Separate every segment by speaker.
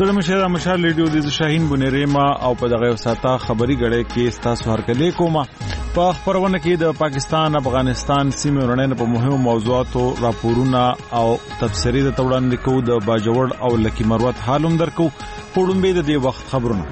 Speaker 1: ستړي مشه د مشال ریډیو د شاهین بنریما او په دغه وساته خبري غړې کې ستاسو هرکلی کومه په خبرونه کې د پاکستان افغانستان سیمې ورننه په مهمو موضوعاتو راپورونه او تفسیری د توړاندې کو د باجوړ او لکی مروت حالوم درکو پړومبه د دې وخت خبرونه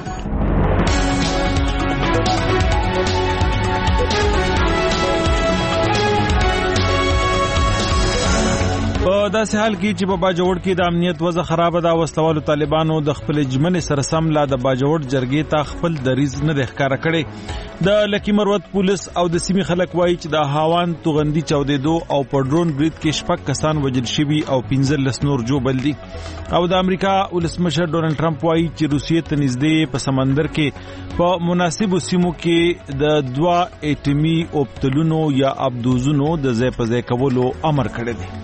Speaker 1: په داسې حال کې چې په باجوړ کې د امنیت وضع خراب ده وسلوالو طالبانو د خپل جمنې سره سم لا د باجوړ جرګې ته خپل دریز نه د ښکارا کړي د لکی مروت پولیس او د سیمې خلک وایي چې د هاوان توغندي چودېدو او په ډرون برید کې شپږ کسان وژل شوي او 15 نور جوړ دي او د امریکا ولسمشر ډونالد ټرمپ وایي چې روسیې ته نږدې په سمندر کې په مناسبو سیمو کې د 2 اټومي اوبتلونو یا ابدوزونو د ځای په ځای کولو امر کړی دی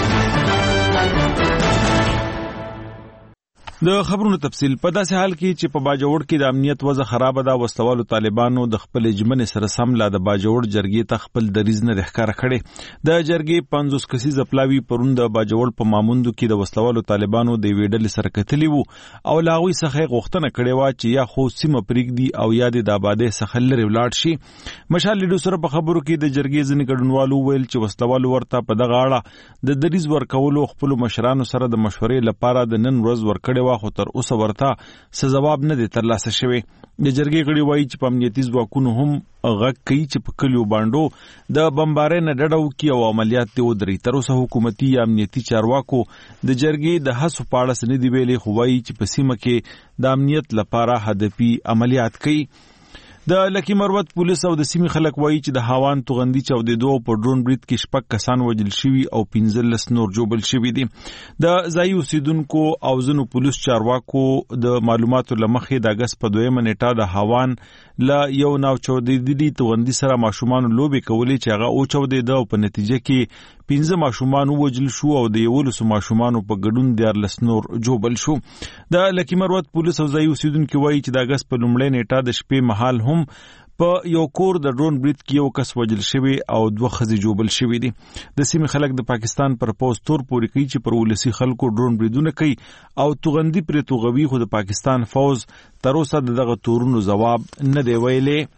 Speaker 1: د خبرونو تفصیل په داسې حال کې چې په باجوړ کې د امنیت وضع خراب ده وسلوالو طالبانو د خپل جمنې سره سم لا د باجوړ جرګې ته خپل دریز نه ښکارا کړي د جرګې 50 کسیز پلاوی پروند د باجوړ په ماموندو کې د وسلوالو طالبانو د ویډل سره کتلی وو او لاغوي څخه غوښتنه کړې و چې یا خو سیمه پریږدي او یا د آبادې څخه لري ولاړ شي مشال لیډو سره په خبرو کې د جرګې ځنې ګډونوالو ویل چې وسلوالو ورته په دغه اړه د دریز ورکولو خپل مشرانو سره د مشورې لپاره د نن ورځ ورکړې خو تر اوسه ورته څه جواب نه دی ترلاسه شوی د جرګې غړي وایي چې په امنیتي ځواکونو هم غږ کوي چې په کلیو باندې د بمبارۍ نه ډډه وکړي او عملیات ته ودرېږي تر اوسه حکومتي یا امنیتي چارواکو د جرګې د هڅو په اړه څه نه دی ویلي خو وایي چې په سیمه کې د امنیت لپاره هدفي عملیات کوي د لکی مروت پولیس او د سیمې خلک وایي چې د هاوان توغندي چودېدو په ډرون برید کې شپږ کسان وژل شوي او 15 نور جوړ شوي دي د ځایي اوسیدونکو او ځینو پولیس چارواکو د معلوماتو لمخې د اگست په 2 نیټه د هاوان لا یو ناو چودېدلي توغندي سره ماشومان لوبې کولې چې هغه او چودېده او په نتیجه کې 15 ماشومان وژل شو او د 11 ماشومان په ګډون 14 نور جوړ شو د لکی مروت پولیس او ځایي اوسیدونکو وایي چې د اگست په لومړۍ نیټه د شپې مهال هم په یو کور د ډرون برید کې یو کس وژل شوی او 2 ښځې جوړ شوی دي د سیمې خلک د پاکستان پر پوسټ تور پوري کوي چې پر ولسی خلکو ډرون بریدونه کوي او توغندي پر توغوي خو د پاکستان فوز تر اوسه دغه تورونو جواب نه دی ویلې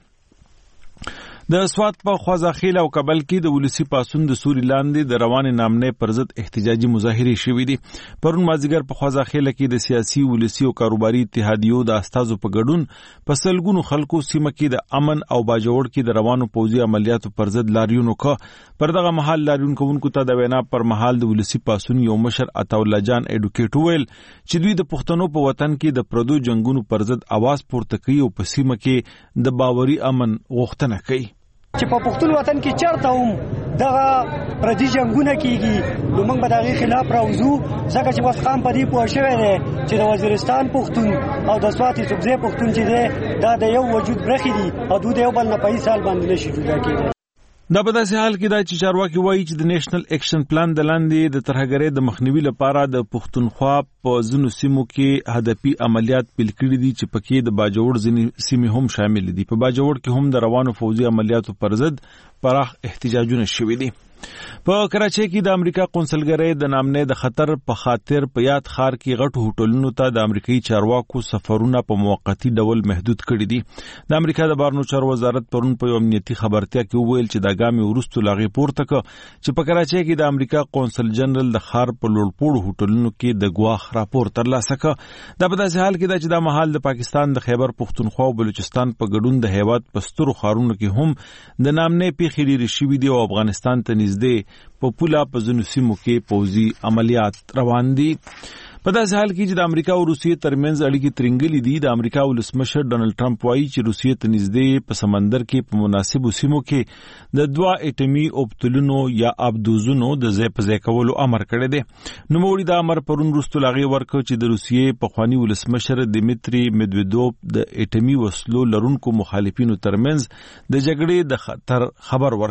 Speaker 1: د سوات په خوازاخیل او کابل کې د ولسی پاسون د سوري لاندې د روان نامنې پر ضد احتجاجي مظاهره شوې دي پرون مازیګر په خوازاخیل کې د سیاسي ولسی او کاروباري اتحادیو د استازو په ګډون په سلګونو خلکو سیمه کې د امن او باجوړ کې د روانو پوځي عملیاتو پر ضد لاریونو پر دغه محل لاریون کوونکو ته د وینا پر محل د ولسی پاسون یو مشر عطاالله جان اډوکیټ ویل چې دوی د پښتنو په وطن کې د پردو جنگونو پر ضد आवाज پورته کوي او په سیمه کې د باوري امن غوښتنه کوي
Speaker 2: چې په پښتون وطن کې چرته هم دغه پردي جنگونه کیږي نو موږ به دغه خلاف راوځو ځکه چې وس خام په دې پوه شوی دی چې د وزیرستان پښتون او د سواتي صوبځي پښتون چې دی دا د یو وجود برخې دي او دوی د یو بل نه په سال باندې نشي جدا کېدای
Speaker 1: دا په داسې حال کې دا چې چارواکي وایي چې د نېشنل اکشن پلان د لاندې د ترهګرۍ د مخنیوي لپاره د پښتونخوا په ځینو سیمو کې هدفي عملیات پیل کړي دي چې پکې د باجوړ ځینې سیمې هم شامل دي په باجوړ کې هم د روانو فوزي عملیاتو پر ضد پراخ احتجاجونه شوي دي په کراچۍ کې د امریکا قونسلګرۍ د نامنې د خطر په خاطر په یاد ښار کې غټو هوټلونو ته د امریکایي چارواکو سفرونه په موقتی ډول محدود کړي دي د امریکا د بهرنیو چارو وزارت پرون په یو امنیتي خبرتیا کې وویل چې د ګامې وروستو لاغې پورته کړ چې په کراچۍ کې د امریکا قونسل جنرال د ښار په لوړپوړو هوټلونو کې د ګواښ راپور ترلاسه کړ دا په داسې حال کې ده چې دا مهال د پاکستان د خیبر پښتونخوا او بلوچستان په ګډون د هیواد په سترو ښارونو کې هم د نامنې پیښې ډېرې شوي دي او افغانستان ته نږدې په پولا په ځینو سیمو کې پوځي عملیات روان دي په داسې حال کې چې د امریکا او روسیې ترمنځ اړیکې ترنګلې دي د امریکا ولسمشر ډونالد ټرمپ وایي چې روسیې ته نږدې په سمندر کې په مناسبو سیمو کې د 2 اټومي اوبتلونو یا ابدوزونو د ځای په ځای کولو امر کړی دی نوموړي د امر پرون وروسته لاغې ورکړ چې د روسیې پخواني ولسمشر دیمیتري میدویدوف د اټومي وسلو لرونکو مخالفینو ترمنځ د جګړې د خطر خبر ورکړ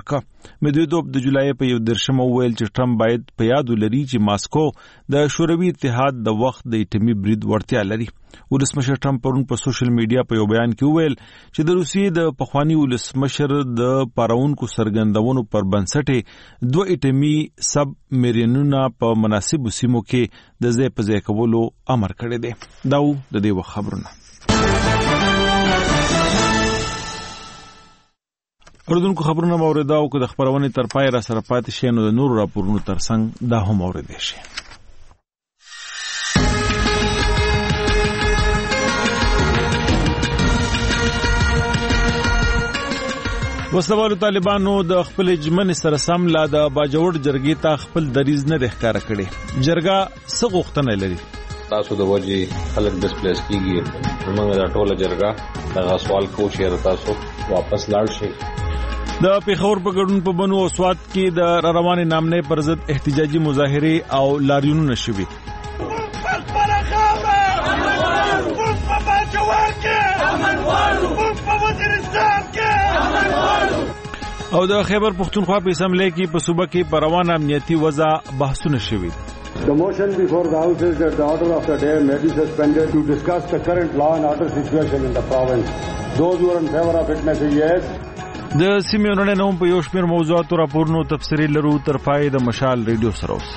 Speaker 1: مدویدوف د جولای په 11 وویل چې ټرمپ باید په یاد ولري چې ماسکو د شوروي اتحاد د وخت د ایټمي برید وړتیا لري. ولسمشر ټرمپ پرون په سوشل میډیا په یو بیان کې وویل چې د روسیې د پخوانی ولسمشر د پاراونکو سرګندونو پر بنسټ 2 ایټمي سب میرینونه په مناسبو سیمو کې د ځای په ځای کولو امر کړی دی. دا د دې خبرونه. اوردونکو خبرونه موریدا او د خبرونې تر پای را سره پاتې شي نو د نور راپورونو ترڅنګ دا هم اوریدئ شي. وسلوالو طالبانو د خپل اجمن سره سم لا د باجوړ جرګې ته خپل دریز نه ښکارا کړي. جرګه څه غوښتنه لري؟
Speaker 3: تاسو د وجې خلک ډسپلیس کیږي، موږ دا ټوله جرګه دغه سوال کوو چې تاسو واپس لاړ شئ.
Speaker 1: د پیښور په ګډون په بنو او سوات کې د روانې نامنې پر ضد احتجاجي مظاهره او لاریونونه شوي. او د خیبر پختونخوا په اسمبلی کې په صوبه کې په روانه امنیتي وضع بحثونه شوي.
Speaker 4: The motion before the House is that the order of the day may be suspended to discuss the current law and order situation in the province. Those who are in favor of it may say yes.
Speaker 1: د سیمونو نوم په یو شمېر موضوعاتو راپورونو تفسیری لرو تر پای د مشال ریډیو سره اوس.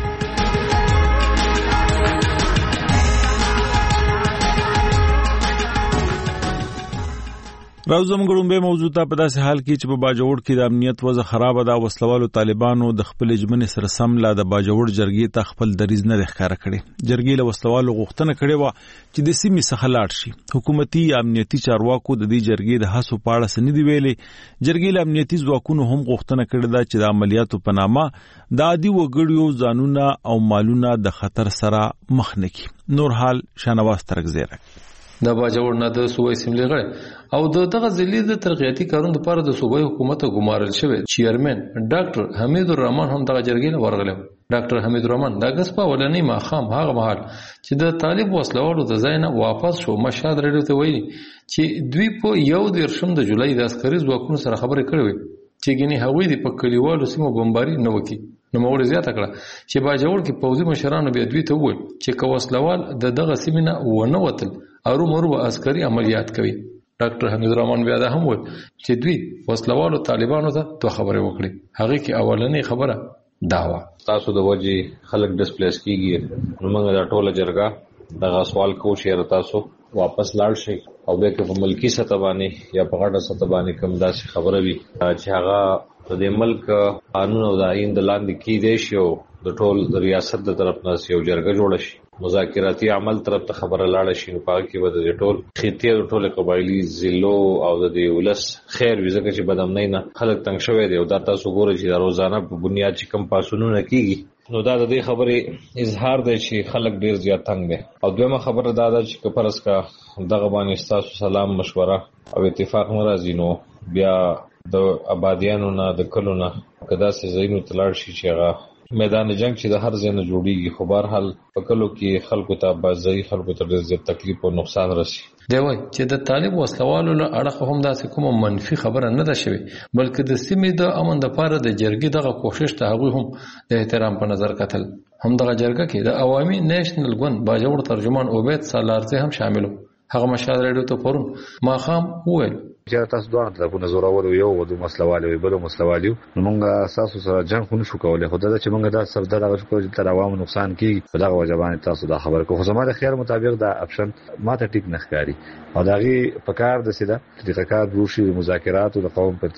Speaker 1: راوزم ګړومبه موضوع ته په داسې حال کې چې په باجوړ کې د امنیت وضع خراب ده. وسلوالو طالبانو د خپل اجمن سره سم لا د باجوړ جرګې ته خپل دریز نه ښکارا کړي. جرګې له وسلوالو غوښتنه کړې و چې د سیمې څخه لاړ شي. حکومتي امنیتي چارواکو د دې جرګې د هڅو په اړه سندې ویلې. جرګې له امنیتي ځواکونو هم غوښتنه کړې ده چې د عملیاتو په نامه د عادي وګړیو ځانونه او مالونه د خطر سره مخ نه کړي. نور حال شانواز ترکزیره
Speaker 5: د باجوړ نه د صوبې اسمبلی غړي او دغه ځلې د ترقیاتي کارونو لپاره د صوبې حکومت ګمارل شوی چیرمن ډاکټر حمید الرحمن هم دغه جرګې ورغلی. ډاکټر حمید الرحمن د اگست په ولنې ماښام هغه مهال چې د طالب وسلوالو د ځای نه واپس شو مشهد ریډیو ته ویلي چې دوی په 11 د جولای د عسکري ځواکونو سره خبرې کړې وي چې ګینه هغوی د پکلیوالو سیمو بمباري نه وکړي. نو موږ زیاته کړه چې باجوړ کې پوځي مشرانو بیا دوی ته وویل چې کوسلوال دغه سیمه نه ونه وتل ارومرو عسکري عملیات کوي. ډاکټر حمید الرحمن بیا دا هم وویل چې دوی وسلوالو طالبانو ته دوه خبرې وکړي. هغه کې اولنې خبره دا و
Speaker 3: تاسو د وجې خلک ډسپلیس کیږي، نو موږ دا ټوله جرګه دغه سوال کوو چې تاسو واپس لاړ شئ او بیا که په ملکی سطح باندې یا په غټه سطح باندې کوم داسې خبره وي چې هغه د ملک قانون او د آئین د لاندې کیدای شي او د ټول د ریاست د طرف نه یو جرګه جوړه شي، مذاکراتي عمل طرف ته خبره لاړه شي، نو پاک کې به د ټول خطې او ټول قبایلی ضلعو او د ولس خیر وي. ځکه چې بدامنۍ نه خلک تنګ شوی دی او دا تاسو ګورئ چې د روزانه په بنیاد چې کم پاسونونه کیږي، نو دا د دې خبرې اظهار دی چې خلک ډیر زیات تنګ دي. او دویمه خبره دا ده چې کپرس کا دغه باندې تاسو سلام مشوره او اتفاق ناراضي نو بیا د آبادیانو نه د کلو نه کدا سي زینو تلاړ شي چې هغه میدان جنگ چې د هر ځای نه جوړیږي، خو بهر حال په کلو کې خلکو ته بازي خلکو ته ډېر زیات تکلیف او نقصان رسي.
Speaker 5: دی وای چې د طالب وسلوالو له اړخ هم داسې کومه منفي خبره نه ده شوې، بلکې د سیمې د امن لپاره د جرګې دغه کوشش ته هغوی هم د احترام په نظر کتل. هم دغه جرګه کې د عوامي نیشنل ګوند باجوړ ترجمان عبید سالارزی هم شامل و. هغه مشهد ریډیو ته پرون ماښام وویل
Speaker 6: چې تاسو دوه طرفونه زورور یو ودو مسلوالي وي بل مسلوالي نو موږ اساسو سره جنگ خو نشو کولای، خو دا چې موږ دا سر دغه شکو چې تر عوامو نقصان کیږي په دغه وجبان تاسو دا خبر کو. خو زموږ د خیال مطابق دا اپشن ماته ټیک نه ښکاري او داغي په کار د سیده طریقه کار وشي مذاکرات او د قوم په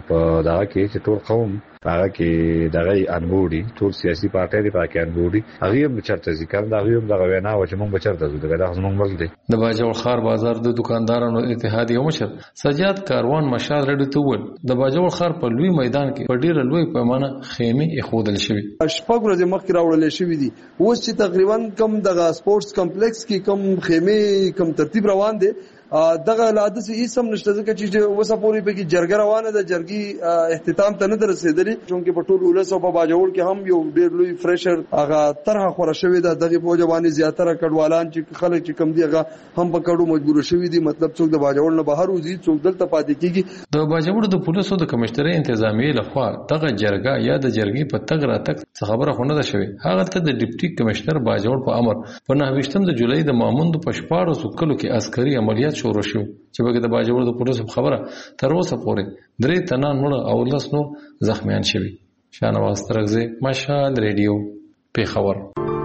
Speaker 6: دغه کې چې ټول قوم هغه کې دغه انګوري ټول سیاسي پارټي دی پاکه انګوري هغه هم چرته ذکر دا هغه هم دغه وینا و چې موږ بچرته زو دغه زموږ مل دی.
Speaker 5: د باجوړ خار بازار د دکاندارانو اتحادیه مشر سجاد کاروان مشال ریډیو ته وویل د باجوړ خار په لوی میدان کې په ډیره لوی پیمانه خیمه اخودل شوی.
Speaker 7: شپږ ورځې مخکې راوړل شوی دي، اوس چې تقریبا کم دغه سپورتس کمپلیکس کې کم خیمه کم ترتیب روان دي دغه لاده سي سم نشته ځکه چې وسه پوری په کې جرګه روانه ده جرګي اختتام ته نه رسیدلی چونکه په ټول ولس او په باجوړ کې هم یو ډېر لوی فریشر هغه طرح خور شوی ده دغه په ځواني زیاتره کډوالان چې خلک چې کم دي هغه هم په کډو مجبور شوی دي مطلب څوک د باجوړ نه بهر وځي څوک دلته پاتې کیږي د
Speaker 5: باجوړ د پولیسو د کمشنري انتظامیه لخوا دغه جرګه یا د جرګې په تګ راتګ خبره خونه ده شوی هغه ته د ډیپټي کمشنر باجوړ په امر په 9 د جولای د ماموند په 14 کلو کې عسکري عملیات شروع شو چې بګه د باجوړ د پولیسو خبره تر اوسه پورې 3 تنه مړه او 10 نور زخمیان شوي. شاهنواز ترغزی، مشال ریډیو، پیښور.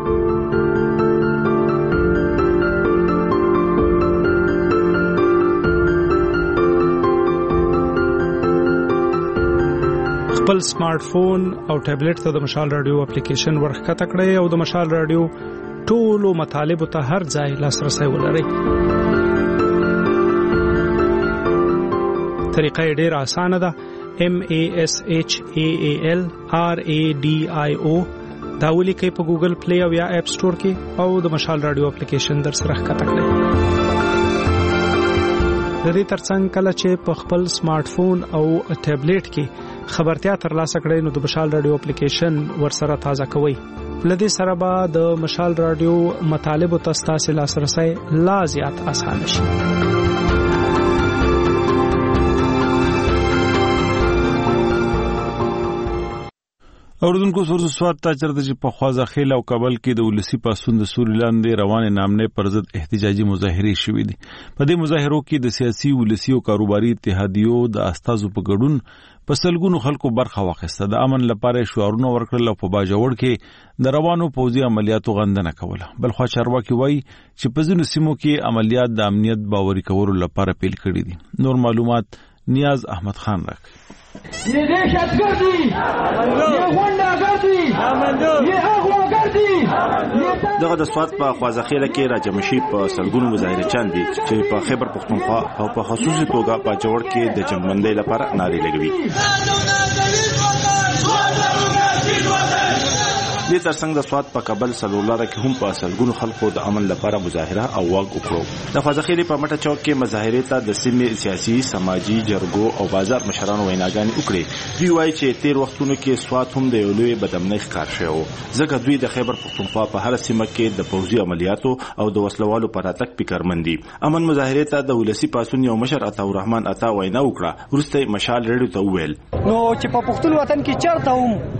Speaker 8: خپل سمارټ فون او ټابلیټ ته د مشال رادیو اپلیکیشن ورخکته کړئ او د مشال رادیو ټولو مطالبه ته هر ځای لاسرسي ولرئ. طریقه ډېر اسانه ده. MASHAAL RADIO دا ولیکئ په ګوګل پلی او یا اپ سٹور کې او د مشال رادیو اپلیکیشن در سره ښکته کړئ. د دې ترڅنګ کله چې په خپل سمارټ فون او ټابلیټ کې خبرتیا ترلاسه کړئ نو د مشال رادیو اپلیکیشن ورسره تازه کوئ. لدې سره به د مشال رادیو مطالب او تاسو لاسرسي لا زیات آسان شي.
Speaker 1: اوردونکو سورس سواد ته چرته چې په خوازه خیل او کابل کې د ولسی پاسون د سوري لاندې روانه نامنه پر ضد احتجاجي مظاهره شوې دي. په دې مظاهرو کې د سیاسي ولسی او کاروباري اتحادیو د استازو په ګډون په سلګونو خلکو برخه واخیسته. د امن لپاره شعارونه ورکړل او په باجوړ کې د روانو پوځي عملیاتو غندنه کوله. بلخوا چارواکي وایي چې په ځینو سیمو کې عملیات د امنیت باوري کولو لپاره پیل کړي دي. نور معلومات نیاز احمد خان راکړي.
Speaker 9: یہ دہشت گردی یہ غنڈہ گردی یہ اغوا گردی.
Speaker 10: دغه د سواد په خوازخیله کې راجمشي په سلګونو مظاهره چاندي چې په خیبر پختونخوا او په خصوصي توګه په جوړ کې د جنګبندۍ لپاره نارې لګوي. دې ترڅنګ د سواد په کابل سلولاره کې هم په سلګونو خلکو د امن لپاره مظاهره او واګ وکړو. د خوازخیلې په مټه چوک کې مظاهره ته د سیمې سیاسي، سماجی، جرګو او بازار مشرانو ویناګانې وکړې. دوی وایي چې تیر وختونو کې سواد هم د یو لوی بدامنۍ ښکار شوی و ځکه دوی د خیبر پختونخوا په هر سیمه کې د پوځي عملیاتو او د وسلوالو پر اتک فکرمن دي. امن مظاهره ته د ولسی پاسون یو مشر عطاالرحمن عطا وینا وکړه. وروسته مشال ریډیو ته وویل
Speaker 2: نو چې په پښتون وطن کې چرته هم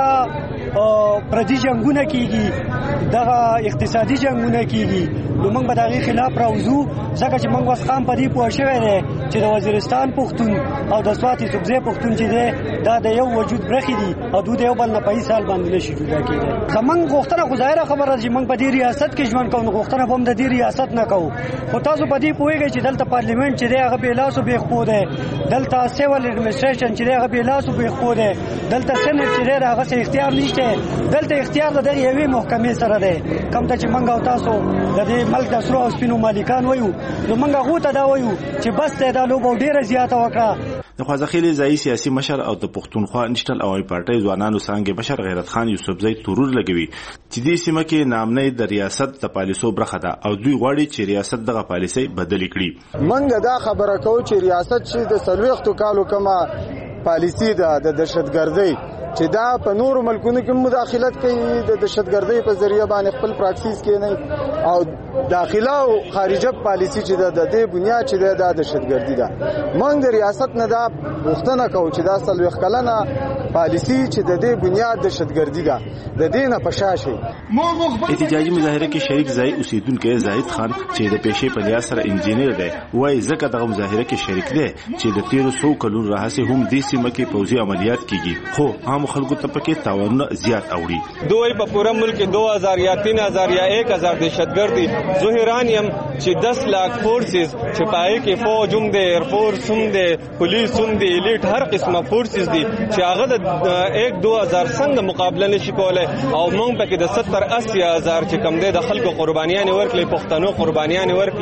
Speaker 2: دغه پردي جنگونه کیږي، دغه اقتصادي جنگونه کیږي، نو موږ به دغه خلاف راوځو ځکه چې موږ اوس خام په دې پوه شوی دی چې د وزیرستان پښتون او د سواتي سبزی پښتون چې دی دا د یو وجود برخې دي او دوی د یو بل نه په سال باندې نشي جدا کېدای. زمونږ غوښتنه خو ظاهره خبره چې موږ په دې ریاست کې ژوند کوو، غوښتنه به هم د دې ریاست نه کوو. خو تاسو په دې پوهیږئ چې دلته پارلیمنت چې دی هغه بې لاس او بې خپو دی، دلته سیول اډمنسټریشن چې دی هغه بې لاس او بې خپو دی، دلته سېنټ چې دی هغه څه اختیار نشته، دلته اختیار د یوې محکمې سره دی. کوم ته چې موږ او تاسو د دې ملک د سرو او سپینو مالکان وایو نو موږ هغو ته دا وایو چې بس ته دا لوبه ډېره زیاته وکړه.
Speaker 10: د خوازخیلې ځایي سیاسي مشر او د پښتونخوا نېشنل عوامي پارټۍ ځوانانو څانګې مشر غیرت خان یوسفزی تورور لګوي چې دې سیمه کې نامنۍ د ریاست د پالیسو برخه ده او دوی غواړي چې ریاست دغه پالیسۍ بدلې کړي.
Speaker 11: موږ دا خبره کوو چې ریاست چې د 40 کالو کومه پالیسي ده د دهشتګردۍ چې دا په نورو ملکونو کې مداخلت کوي، د دهشتګردۍ په ذریعہ باندې خپل پراکسیس کوي نه او داخله او خارجه پالیسي چې د دې بنیاد چې د دهشتګردي ده. موږ د ریاست نه دا غوښتنه کوو چې دا 40 کلنه پالیسي چې د دې بنیاد دهشتګردي ده د دې نه پشاشي.
Speaker 10: احتجاجي مظاهره کې شریک ځای اوسیدونکو زاهد خان چې د پیشې په لیاس سره انجینر دی وایي ځکه دغه مظاهره کې شریک دی چې د 1300 کلونو راهیسې هم دې سیمه کې پوځي عملیات کیږي خو عام خلکو ته پکې تاوانونه زیات اوړي.
Speaker 12: دوی په پوره ملک کې 2000 یا 3000 یا 1000 دهشتګردي ظاهران یم چې 10 लाख فورسز چې پای کې فوج هم دی، ایر فورس هم دی، پولیس هم دی، الیټ هر قسمه فورسز دي چې هغه د 1-2000 څنګه مقابله نشي کولای او موږ پکې د 70-80 هزار چې کم دی د خلکو قربانیان ورکړي، پښتنو قربانیان ورکړي.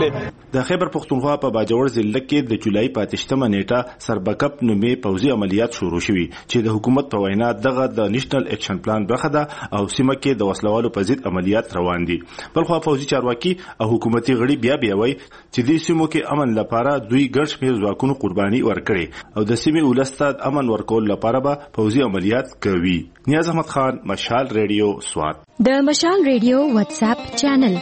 Speaker 10: د خیبر پختونخوا په باجوړ ضلع کې د جولای په 8مه نیټه سربکپ نومې پوځي عملیات شروع شوي چې د حکومت په وینا دغه د نېشنل اکشن پلان برخه ده او سیمه کې د وسلوالو په ضد عملیات روان دي. بلخو پوځي چارواکي او حکومتي غړي بیا وایي چې د سیمو کې امن لپاره دوی ګډ شمېر ځواکونو قرباني ورکړي او د سیمې ولست امن ورکول لپاره به پوځي عملیات کوي. نیاز احمد خان، مشال ریډیو، سوات.
Speaker 13: د مشال ریډیو واتس اپ چینل.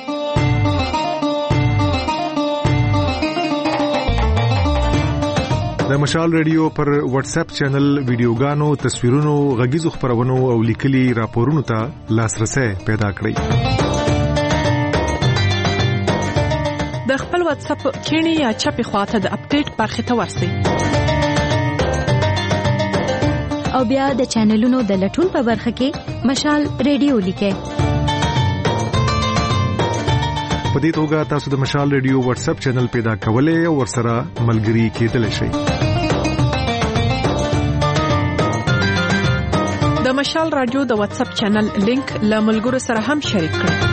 Speaker 14: د مشال ریډیو پر واتس اپ چینل ویډیوګانو، تصویرونو، غږیزو خبرونو او لیکلي راپورونو ته لاسرسي پیدا کړئ.
Speaker 15: د خپل واتس اپ کینی یا چپی خواته د اپډیټ برخه ته ورسئ
Speaker 13: او بیا د چینلونو د لټون په برخه کې مشال ریډیو لیکئ.
Speaker 14: په دې توګه تاسو د مشال ریډیو واتس اپ چینل پیدا کولای او ورسره ملګري کېدلی شئ.
Speaker 15: د مشال رادیو د واتس اپ چینل لینک له ملګرو سره هم شریک کړئ.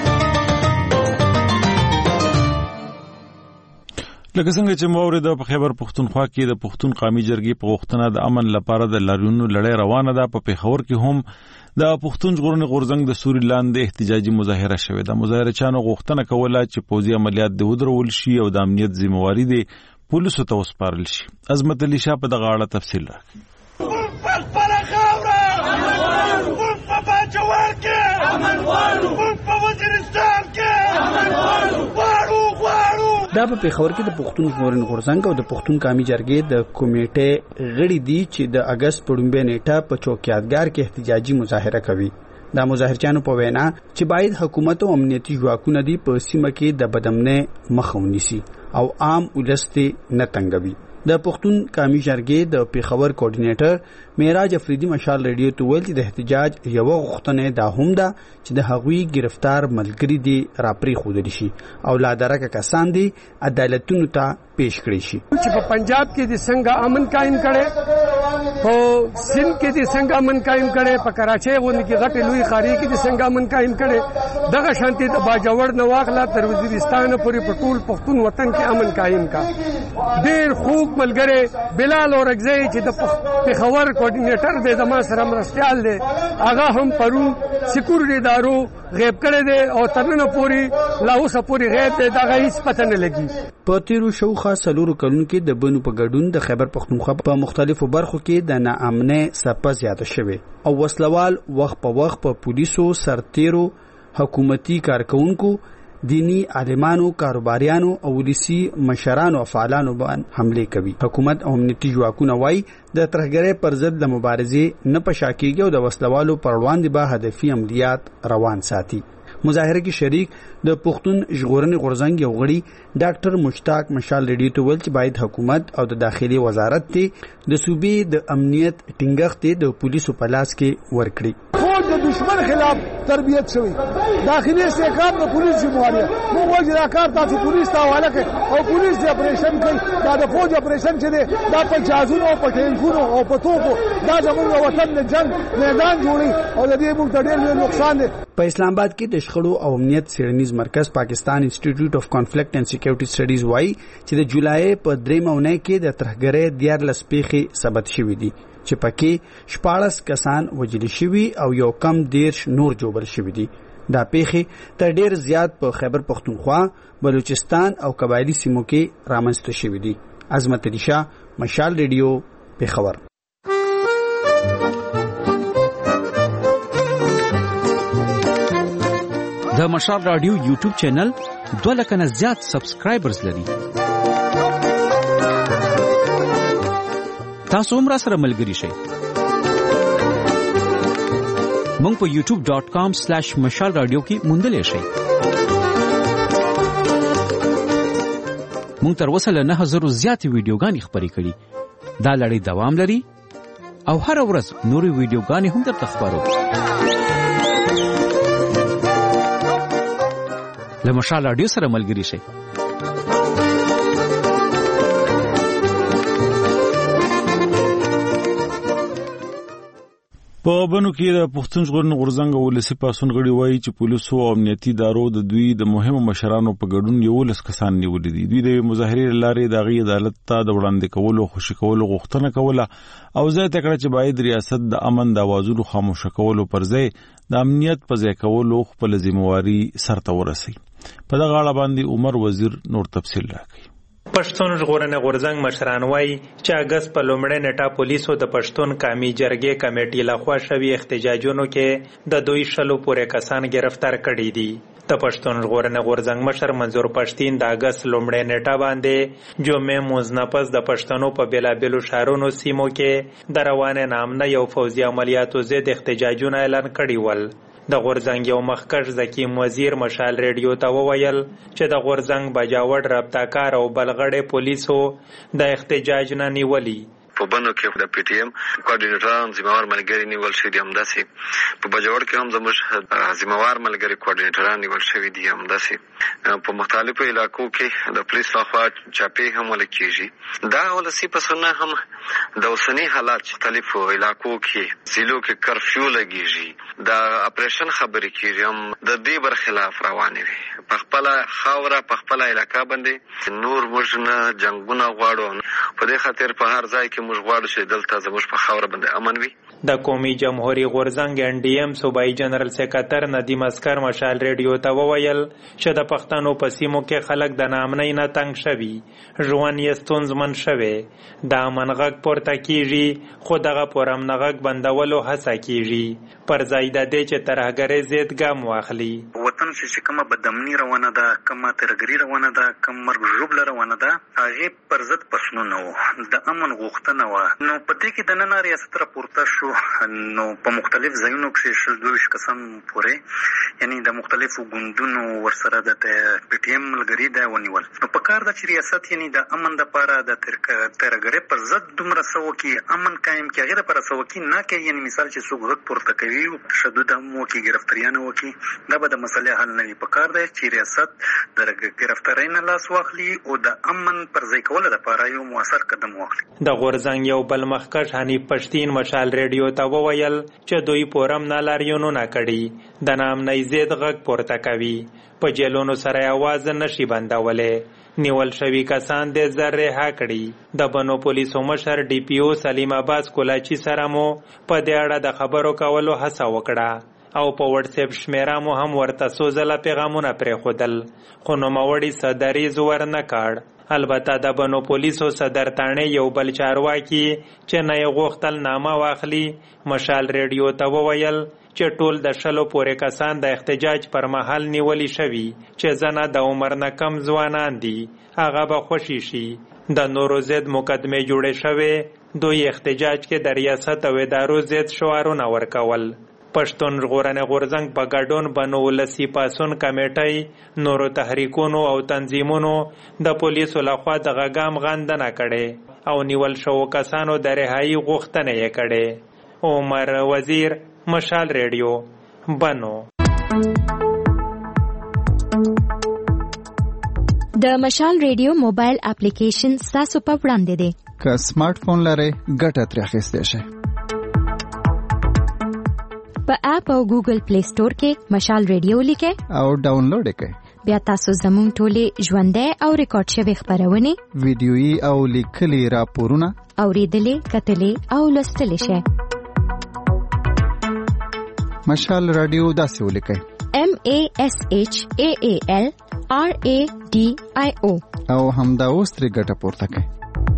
Speaker 1: لکه څنګه چې مورید په خیبر پختونخوا کې د پښتون قومي جرګې په غوښتنه د امن لپاره د لاریونونو لړۍ روانه ده. په پیښور کې هم د پښتون ژغورنې غورځنګ د سوري لاندې احتجاجي مظاهره شوې ده. مظاهرچیانو غوښتنه کوله چې پوځي عملیات د ودرول شي او د امنیت ذمہواری دي پولیسو ته وسپارل شي. عظمت علي شاه په دغه اړه تفصیل راکړي.
Speaker 16: دا په پیښور کې د پښتون ژغورنې غورځنګ او د پښتون قومي جرګې د کمیټې غړي دي چې د اگست په 2 نیټه په چوکیاتګار کې احتجاجي مظاهره کوي. دا مظاهرچیانو په وینا چې باید حکومت او امنیتي ځواکونه دي په سیمه کې د بدامنۍ مخه ونیسي او عام ولست نه تنګوي. د پښتون قومي جرګې د پیښور کوارډینیټر معراج افریدي مشال ریډیو ته ویل چې د احتجاج یو غوښتنه دا هم ده چې د هغوی گرفتار ملګری دي راپری خودلی شي او لا درکه کسان دي عدالتونو ته پیش کړي شي.
Speaker 17: چې په پنجاب کې د څنګه امن قائم کړي، په سند کې د څنګه امن قائم کړي، په کراچۍ غونډه کې غټه لوی خاري کې د څنګه امن قائم کړي، دغه شانتي د باجوړ نواخلا تر وزیرستان پورې په ټول پښتون وطن کې امن قائم کا. ډېر خوږ ملګری بلال اورګزی چې د پیښور کوارډینیټر دی زما سره مرستيال دی، هغه هم پرون سکیورټي دارو غیب کړی دی او ترنه پوری لا اوسه پوری غیب دی، دغه هیڅ پته نه لګي.
Speaker 16: په تیرو شوخه سلورو کلونو کې د بنو په ګډون د خیبر پختونخوا په مختلفو برخو کې د ناامنۍ څپه زیاته شوې او وسلوال وخت په وخت په پولیسو، سرتیرو، حکومتي کارکونکو، دینی عالمانو، کاروباریانو او ولسی مشرانو او فعالانو باندې حمله کوي. حکومت او امنیتي ځواکونه وايي د ترهګرۍ پر ضد د مبارزې نه پشاکیږي او د وسلوالو پر وړاندې به هدفي عملیات روان ساتي. مظاهره کې شریک د پښتون ژغورنې غورځنګ یو غړي ډاکټر مشتاق مشال ریډیو ته ویل چې باید حکومت او د داخلي وزارت ته د صوبې د امنیت ټینګښت د پولیسو په لاس کې ورکړي.
Speaker 17: د دشمن خلاف تربیت شوی داخلي استحکام د پولیس ذمہواری موږ وایو دا کار تاسو پولیس ته حواله کړئ او پولیس د اپریشن کوي. دا د فوج اپریشن چې دی دا په جازونو او په ټینکونو او په توپو دا زموږ وطن د جنگ میدان جوړي او د دې موږ ته ډېر نقصان دی.
Speaker 16: په اسلام آباد کې د شخړو او امنیت څېړنیز مرکز پاکستان انسټیټیوټ اف کانفلیکټ اینڈ سکیورټي سټډیز وايي چې د جولای په 3 مونې کې د ترهګرۍ 14 پیښې ثبت شوې دي چې پکې 14 کسان وژل شوي او یو کم 10 نور جوړل شوي دي. دا پیښې تر ډیر زیات په خیبر پختونخوا، بلوچستان او قبایلی سیمو کې رامنځته شوي دي. عظمت علي شاه، مشال ریډیو، پیښور.
Speaker 18: د مشال رادیو یوټیوب چینل 2 لک نه زیات سبسکرایبرز لري. تاسو هم را سره ملګري شئ. مونږ په youtube.com/مشال رادیو کې موندلی شئ. مونږ تر اوسه له 9000 زیاتې ویډیوګانې خپرې کړي. دا لړۍ دوام لري او هر ورځ نورې ویډیوګانې هم درته خپرو. له مشال رادیو سره ملګري شئ.
Speaker 1: په بنو کې د پښتون ژغورنې غورځنګ ولسی پاسون غړي وایي چې پولیسو او امنیتي ادارو د دوی د مهمو مشرانو په ګډون 11 کسان نیولي دي. دوی د مظاهرې لارې د غي عدالت ته د وړاندې کولو خوشی کولو غوښتنه کوله او زیاته کړه چې باید ریاست د امن د اوازونو خاموش کولو پر ځای د امنیت په ځای کولو خپل ذمہواری سرته ورسي. په دغه اړه باندې عمر وزیر نور تفصیل راکړي.
Speaker 19: پښتون ژغورنې غورځنګ مشران وایي چې اگست په لومړۍ نیټه پولیسو د پښتون قومي جرګې کمیټې لخوا شوي احتجاجونو کې د دوی 100 پورې کسان گرفتار کړي دي. د پښتون ژغورنې غورځنګ مشر منظور پښتين د اگست لومړۍ نیټه باندې جمعې موزنپس د پښتنو په بیلابیلو ښارونو سیمو کې د روانه نامنه یو فوزي عملیاتو ضد احتجاجونه اعلان کړي ول. د غورځنګ یو مخکښ زکیم وزیر مشال ریډیو ته وویل چې د غورځنګ بجاوړ رابطه‌کار او بلغړې پولیسو د احتجاج نه نیولي.
Speaker 20: په بنو کې د پی ټی ایم کوارډینیټران ذمہوار ملګری نیول شوی دي. همداسې په بجاوړ کې هم زموږ ذمہوار ملګری کوارډینیټران نیول شوی دي. همداسې په مختلفو علاقو کې د پولیس لخوا چاپې هم ول کیږي. دا ولسی پسونه هم د اوسنی حالات مختلفو علاقو کې ضلعو کې کرفیو لګیږي. دا اپریشن خبرې کیږي هم د دې برخلاف روانې وي. په خپل خاوره په خپل علاقې باندې نور موږ نه جنگونه غواړو. په دې خاطر په هر ځای کې موږ غواړو چې دلته زموږ په خاوره باندې امن وي.
Speaker 19: د قومي جمهوریت غورځنګ ان ډي ایم صوبایي جنرال سکرټر ندیم اسکر مشال ریډیو ته وویل چې د پښتنو په سیمو کې خلک د نامنۍ نه تنګ شوي، ژوند یې ستونزمن شوی. د امن غږ پورته کیږي خو دغه پر امن غږ بندولو هڅه کیږي پر ځای د دې چې ترهګرۍ ضد ګام واخلي.
Speaker 21: وطن چې کومه بدامني روانه ده، کومه ترهګري روانه ده، کوم مرګ ژوبله روانه ده، هغه پر ضد پښنونه وو، د امن غوښتنه وه. نو په دې کې د نن ریاست راپورته شو، نو په مختلف ځایونو کې 22 کسان پورې یعنی د مختلفو ګوندونو ورسره د پی ټی ایم ملګری دی ونیول. نو په کار د ریاست یعنی د امن لپاره د ترهګرۍ پر ضد دومره سو کې امن قائم کې هغه لپاره سو کې نه کوي. یعنی مثال چې څوک غږ پورته کوي تشدد هم وکړي، ګرفتاریان وکړي، دا به د مسلې حل نه وي. په کار دی چې ریاست د ګرفتارۍ نه لاس واخلي او د امن پر ځای کولو لپاره یو مؤثر قدم واخلي.
Speaker 19: د غورځنګ یو بل مخکښ حنیف پښتين مشال ریډیو ته وویل چې دوی پورم نه لاریونو نه کړي، د نامنۍ ضد غږ پورته کوي، په جیلونو سره आवाज نشي بندولې. نیول شوی کسان د زر رها کړي. د بنو پولیسو مشر ډي پی او سلیم عباس کولاچی سره مو په دې اړه د خبرو کولو هڅه وکړه او په واتس اپ شمیره مو هم ورته سوزله پیغامونه پرېښودل، خو نوموړي صدریز ورنه کړ. البته د بنو پولیسو صدر تانه یو بل چارواکي چې نه یې غوښتل نامه واخلي مشال ریډیو ته وویل چې ټول د 100 پورې کسان د احتجاج پر مهال نیولي شوي چې زنه د عمر نه کم ځوانان دي، هغه به خوشي شي. د نورو ضد مقدمې جوړې شوې، دوی احتجاج کې د ریاست او ادارو ضد شعارونه ورکول. پښتون ژغورنې غورځنګ په ګډون بنو ولسی پاسون کمیټې نورو تحریکونو او تنظیمونو د پولیسو لخوا د غږام غندنه کړې او نیول شوو کسانو د رهایی غوښتنه یې کړې. عمر وزیر، مشال ریډیو، بنو.
Speaker 13: د مشال ریډیو موبایل اپلیکیشن تاسو په وړاندې دی.
Speaker 22: که سمارټ فون لرئ ګټه ترې اخیستی شئ.
Speaker 13: په اپ او ګوګل پلی سٹور کې مشال ریډیو لیکئ
Speaker 22: او ډاونلوډ کړئ.
Speaker 13: بیا تاسو زموږ ټولې ژوندۍ او ریکارډ شوی خبرونه،
Speaker 22: ویډیويي او لیکلي راپورونه
Speaker 13: اوریدلې، کتلې او لوستلې شئ.
Speaker 22: مشال رادیو داسې ولیکئ:
Speaker 13: MASHAAL RADIO
Speaker 22: او همدا اوس ترې ګټه پورته کړئ.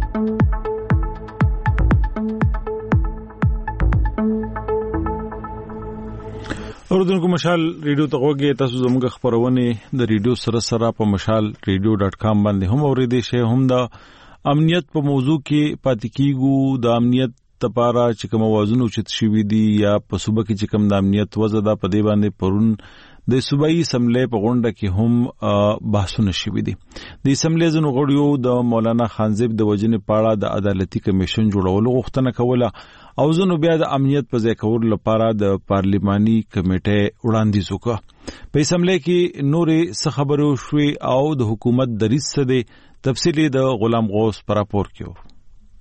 Speaker 1: اوردونکو مشال ریډیو ته غوږی، تاسو زموږ خبرونه د ریډیو سره په mashalradio.com باندې هم اوریدئ شئ. هم د امنیت په موضوع کې پاتې کیږو. د امنیت لپاره چې کوم اوازونه اوچت شوي دي یا په صوبه کې چې کوم د امنیت وضع ده، په دې باندې پرون د صوبایي اسمبلی په غونډه کې هم بحثونه شوي دي. د اسمبلی ځینو غړیو د مولانا خانزیب د وژنې په اړه د عدالتي کمیشن جوړولو غوښتنه کوله او ځینو بیا د امنیت په ځای کولو لپاره د پارلیماني کمیټې وړاندیز وکړ. په اسمبلی کې نورې څه خبرې وشوې او د حکومت دریځ څه دی، تفصیل د غلام غوث په راپور کې و.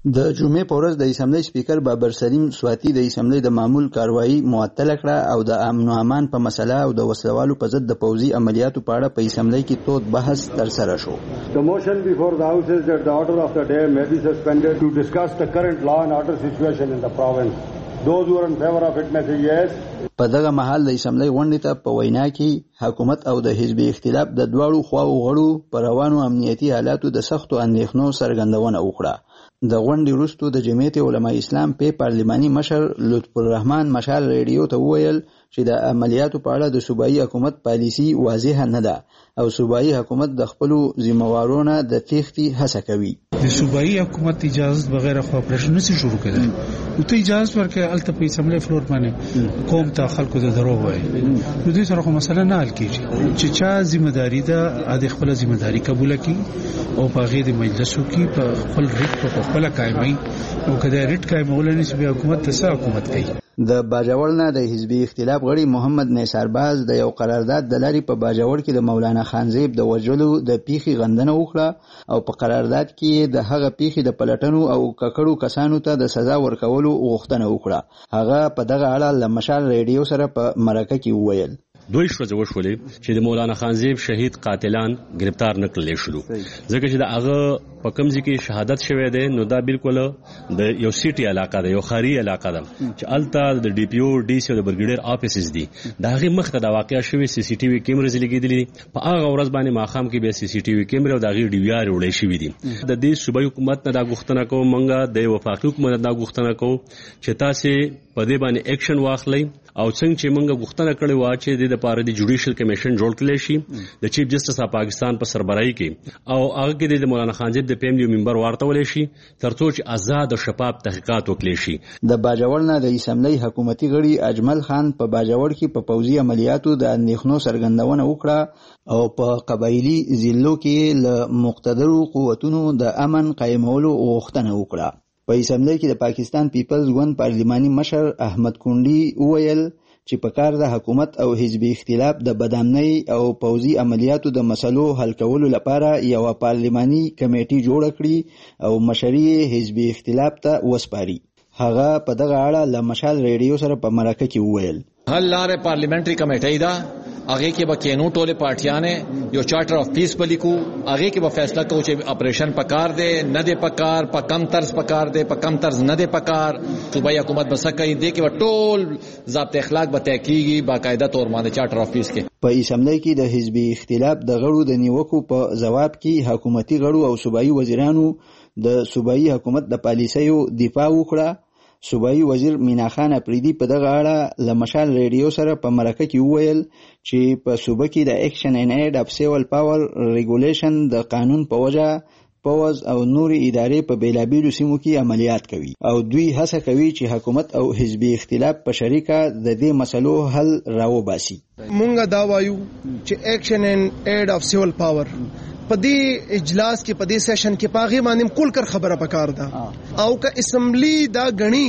Speaker 3: د جمعې په ورځ د اسمبلی سپیکر بابر سلیم سواتی د اسمبلی د معمول کاروایی معطل کړه او د امن او امان په مسله او د وسلوالو په ضد د پوځي عملیاتو په اړه په اسمبلی کې تود بحث ترسره شو.
Speaker 4: The motion before the House is that the order of the day may be suspended to discuss the current law and order situation in the province. Those who are in favor of it may say yes.
Speaker 3: په دغه مهال د اسمبلی غونډې ته په وینا کې حکومت او د حزبي اختلاف د دواړو خواو غړو پر روانو امنیتي حالاتو د سختو اندېښنو څرګندونه وکړه. د غونډې وروسته د جمعیت علماء اسلام په پارلماني مشر لطف الرحمن مشال ریډیو ته وویل چې د عملیاتو په اړه د صوبایي حکومت پالیسي واضح نه ده او صوبایي حکومت د خپل ذمہوارونو د تېښتې هڅه کوي.
Speaker 23: د صوبایي حکومت اجازه بغیر خو اپریشن نشي شروع کړي او ته اجازه ورکړې الته په اسمبلی فلور باندې قوم ته خلکو ته درو وایي نو دې سره کوم مسله نه حل کیږي چې چا ذمہداري ده د خپل ذمہداري قبول کړي او په غیر مجلسو کې په خپل ریټ په خپل قائمي او کله ریټ قائمول نه سي حکومت ته څه حکومت کوي.
Speaker 3: د باجوړ نه د حزبي اختلاف غړي محمد نثار باز د یو قرارداد د لاري په باجوړ کې د مولانا خانزیب د وجلو د پیخي غندنه وکړه او په قرارداد کې د هغه پیخي د پلټنو او ککړو کسانو ته د سزا ورکولو غوښتنه وکړه. هغه په دغه اړه له مشال ریډیو سره په مرکه کې وویل
Speaker 24: دوی شوځو وشولې چې د مولانا خانزیب شهید قاتلان گرفتار نکړل شول ځکه چې د هغه په کمزې کې شهادت شوه دی نو دا بالکل د یو سیټي علاقه ده یو خاري علاقه ده چې الته د ډي پی او ډي سي او د برګیډر افیسز دي دا هغه مخته د واقعیا شوی سی سی ټي وي کیمرې لګیدلې په هغه ورځ باندې ماخام کې به سی سی ټي وي کیمرې او د هغه ډي وی آر وړې شوی دي. د دې صوبایي حکومت نه دا غوښتنه کوم منګه د وفاقي حکومت نه دا غوښتنه کوم چې تاسو په دې باندې اکشن واخلئ او څنګه چې موږ غوښتنه کړې و چې د لپاره د جوډیشل کمیشن جوړ کړل شي د چیف جسټس اف پاکستان په سربراهي کې او هغه کې د مولانا خانزیب د پیملی ممبر ورته شي ترڅو چې آزاد او شفاف تحقیقات وکړي شي.
Speaker 3: د باجوړ نه د اسمبلی حکومتي غړي اجمل خان په باجوړ کې په پوځي عملیاتو د اندېښنو څرګندونه وکړه او په قبایلی ضلعو کې له مقتدرو قوتونو د امن قائمولو غوښتنه وکړه. په اسمبلی کې د پاکستان پیپلز ګوند پارلماني مشر احمد کونډي وویل چې په کار د حکومت او حزبي اختلاف د بدامنۍ او پوځي عملیاتو د مسلو حل کولو لپاره یو پارلماني کمیټي جوړ کړي او مشري حزبي اختلاف ته وسپاري. هغه په دغه اړه له مشال ریډیو سره په مرکه کې وویل
Speaker 25: حل لارې پارلیمنټري کمیټي دا هغه کې به کینو ټوله پارټیانه یو چارټر اف پیس بلیکو هغه کې به فیصله کوي چې اپریشن پکار دی نه دی پکار په کم طرز پکار دی په کم طرز نه دی پکار صوبایي حکومت بس کوي دی کې ټول ضابط اخلاق به طے کیږي باقاعده تور باندې چارټر اف پیس کې.
Speaker 3: په اسمبلی کې د حزبي اختلاف د غړو د نیوکو په جواب کې حکومتي غړو او صوبایي وزیرانو د صوبایي حکومت د پالیسیو دفاع وکړه. صوبایي وزیر مینا خان اپریدي په دغه اړه له مشال ریډیو سره په مرکه کې وویل چې په صوبه کې د اکشن ان ایډ اف سیول پاور ریګولیشن د قانون په وجه پوز او نوري ادارې په بیلابیلو سیمو کې عملیات کوي او دوی هڅه کوي چې حکومت او حزبي اختلاف په شریکه د دې مسلو حل راوباسي.
Speaker 26: مونږ دا وایو چې اکشن ان ایډ اف سیول پاور په دې اجلاس کې په دې سیشن کې پاغي باندې کول کر خبره پکار ده او که اسمبلی دا غني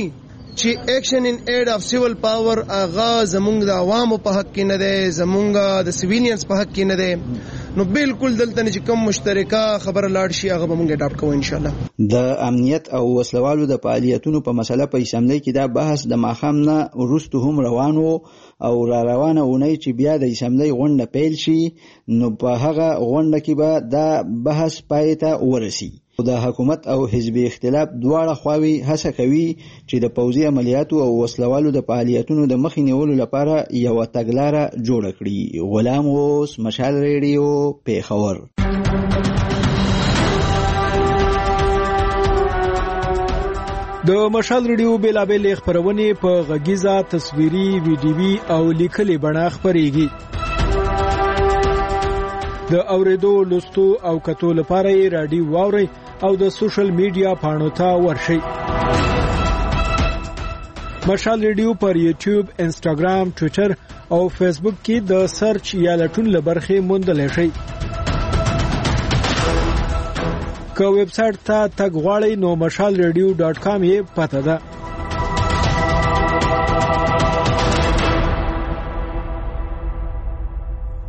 Speaker 26: چې اکشن ان ایډ اف سیول پاور اغا زمونږ د عوامو په حق کې نه ده زمونږ د سیویلینز په حق کې نه ده نو بالکل دلته چې کوم مشترکه خبره لاړ شي هغه به موږ اډاپټ کوو ان شاء الله.
Speaker 3: د امنیت او وسلوالو د فعالیتونو په مسله په اسمبلی کې دا بحث د ماخام نه وروسته هم روان وو او را روانه ونی چې بیا د اسمبلی غونډه پیل شي نو په هغه غونډه کې به دا بحث پای ته ورسي. د حکومت او حزبي اختلاف دواړه خواوې هڅه کوي چې د پوځي عملیاتو او وسلوالو د فعالیتونو د مخې نیولو لپاره یو تګلاره جوړه کړي. غلام اوس مشال ریډیو پیښور.
Speaker 8: د مشال ریډیو بیلابل خبرونه په غږیزه تصویري ویډیوي او لیکلي بڼه خبريږي. د اوریدو لوستو او کتو لپاره رادیو واوري او د سوشل میډیا پاڼو ته ورشئ. مشال ریډیو پر یوټیوب، انسټاګرام، ټوئیټر او فیسبوک کې د سرچ یا لټون لبرخه موندل شي. که ویب سټ ته تګ غواړئ نو mashalradio.com یې پته ده.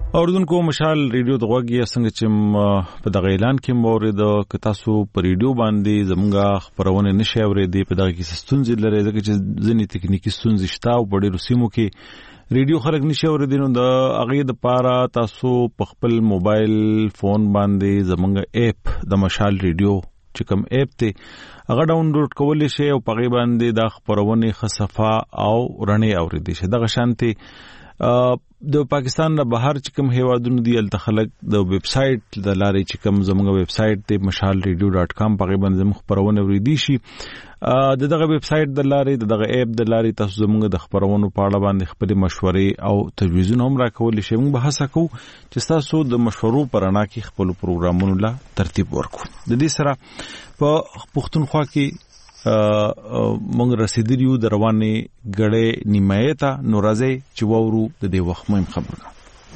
Speaker 1: اوردونکو مشال ریډیو د غوږی څنګه چې په دغه اعلان کې مورید ک تاسو په ریډیو باندې زمونږه خبرونه نشي اورېدي په دغه کې ستونزې لري ځکه چې ځینې ټکنیکی ستونزې شته او په ډېرو سیمو کې ریډیو خلک نشي اورېدي نو د هغه د پاره تاسو په خپل موبایل فون باندې زمونږه اپ د مشال ریډیو چې کوم اپ ته هغه ډاونلوډ کولای شئ او په غي باندې د خبرونه خصفه او رڼې اورېدي شي دغه شانتي د پاکستان نه بهر چې کوم هیوادونو دی الته خلک د ویب سټ د لارې چې کوم زموږ ویب سټ ته mashalradio.com په غي باندې زموږ خبرونه ورېدي شي دغه ویب سټ د لارې دغه اپ د لارې تاسو زموږ د خبرونو په اړه باندې خپل مشورې او تجویزونه هم راکول شي موږ به هڅه کوو چې تاسو د مشورو پرانا کې خپل پروګرامونو لا ترتیب ورکړو د دې سره په پښتونخوا کې مونږ رسیدلیو د روانې غړې نیمایه ته نو راځي چې وورو د دې وخت مهم خبرونه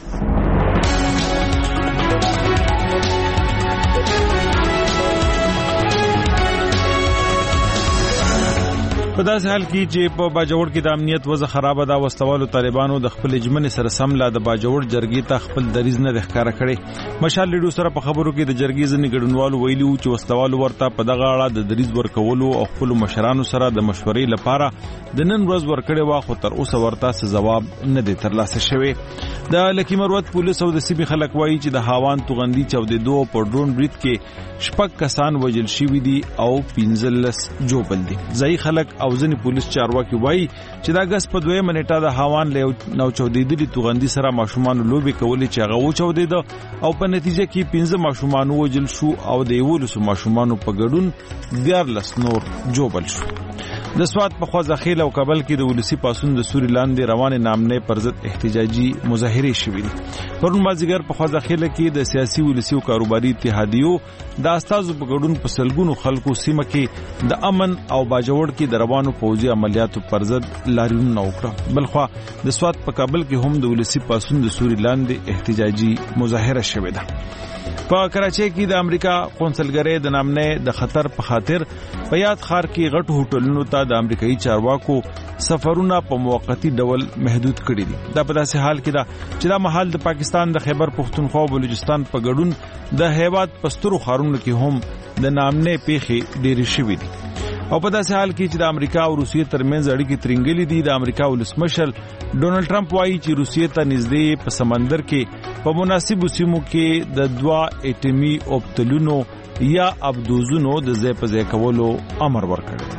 Speaker 1: په داسې حال کې چې په باجوړ کې د امنیت وضع خراب ده وسلوالو طالبانو د خپل اجمن سره سم لا د باجوړ جرګې ته خپل دریز نه ښکارا کړي مشال ریډیو سره په خبرو کې د جرګې ځنې ګډونوالو ویلي چې وسلوالو ورته په دغه اړه د دریز ورکولو او خپل مشرانو سره د مشورې لپاره د نن ورځ ورکړې وا خو تر اوسه ورته څه جواب نه دی ترلاسه شوی د لکی مروت پولیس او د سیمې خلک وایي چې د هاوان توغندي 14 په ډرون بریټ کې شپږ کسان وژل شوي دي او 15 جوبل دي ځای خلک او ځنې پولیس چارواکي وایي چې دا غس په 2 منټه د هاوان له نو 14 توغندي سره ماشومان لوبي کولې چې هغه و 14 او په نتیجه کې 15 ماشومان وژل شو او د 11 ماشومان په ګډون 14 نور جوبل شو د سواد په خوځخیل او کابل کې د ولسی پاسون د سوري لاندې روان نامنه پر ضد احتجاجي مظاهره شوې دي پرون مازیګر په خوځخیل کې د سیاسي ولسی او کاروباري اتحادیو د استازو په ګډون په سلګونو خلکو سیمه کې د امن او باجوړ کې د روانو فوجي عملیاتو پر ضد لاریون وکړه بلخوا د سواد په کابل کې هم د ولسی پاسون د سوري لاندې احتجاجي مظاهره شوې ده په کراچۍ کې د امریکا قونسلګری د نامنه د خطر په خاطر په یاد خار کې غټ هوټلونو ته د امریکایي چارواکو سفرونه په موقتی ډول محدود کړي دي دا په داسې حال کې دا چې دا محل د پاکستان د خیبر پختونخوا او بلوچستان په ګډون د هیواد پسترو خارونو کې هم د نامنه پیخي ډېری شوې دي او په داسې حال کې چې د امریکا او روسیې ترمنځ اړیکې ترنګلې دي د امریکا ولسمشر ډونالد ټرمپ وایي چې روسیې ته نږدې په سمندر کې په مناسبو سیمو کې د 2 اټمي اوبتلونو یا ابدوزونو د ځای په ځای کولو امر ورکړی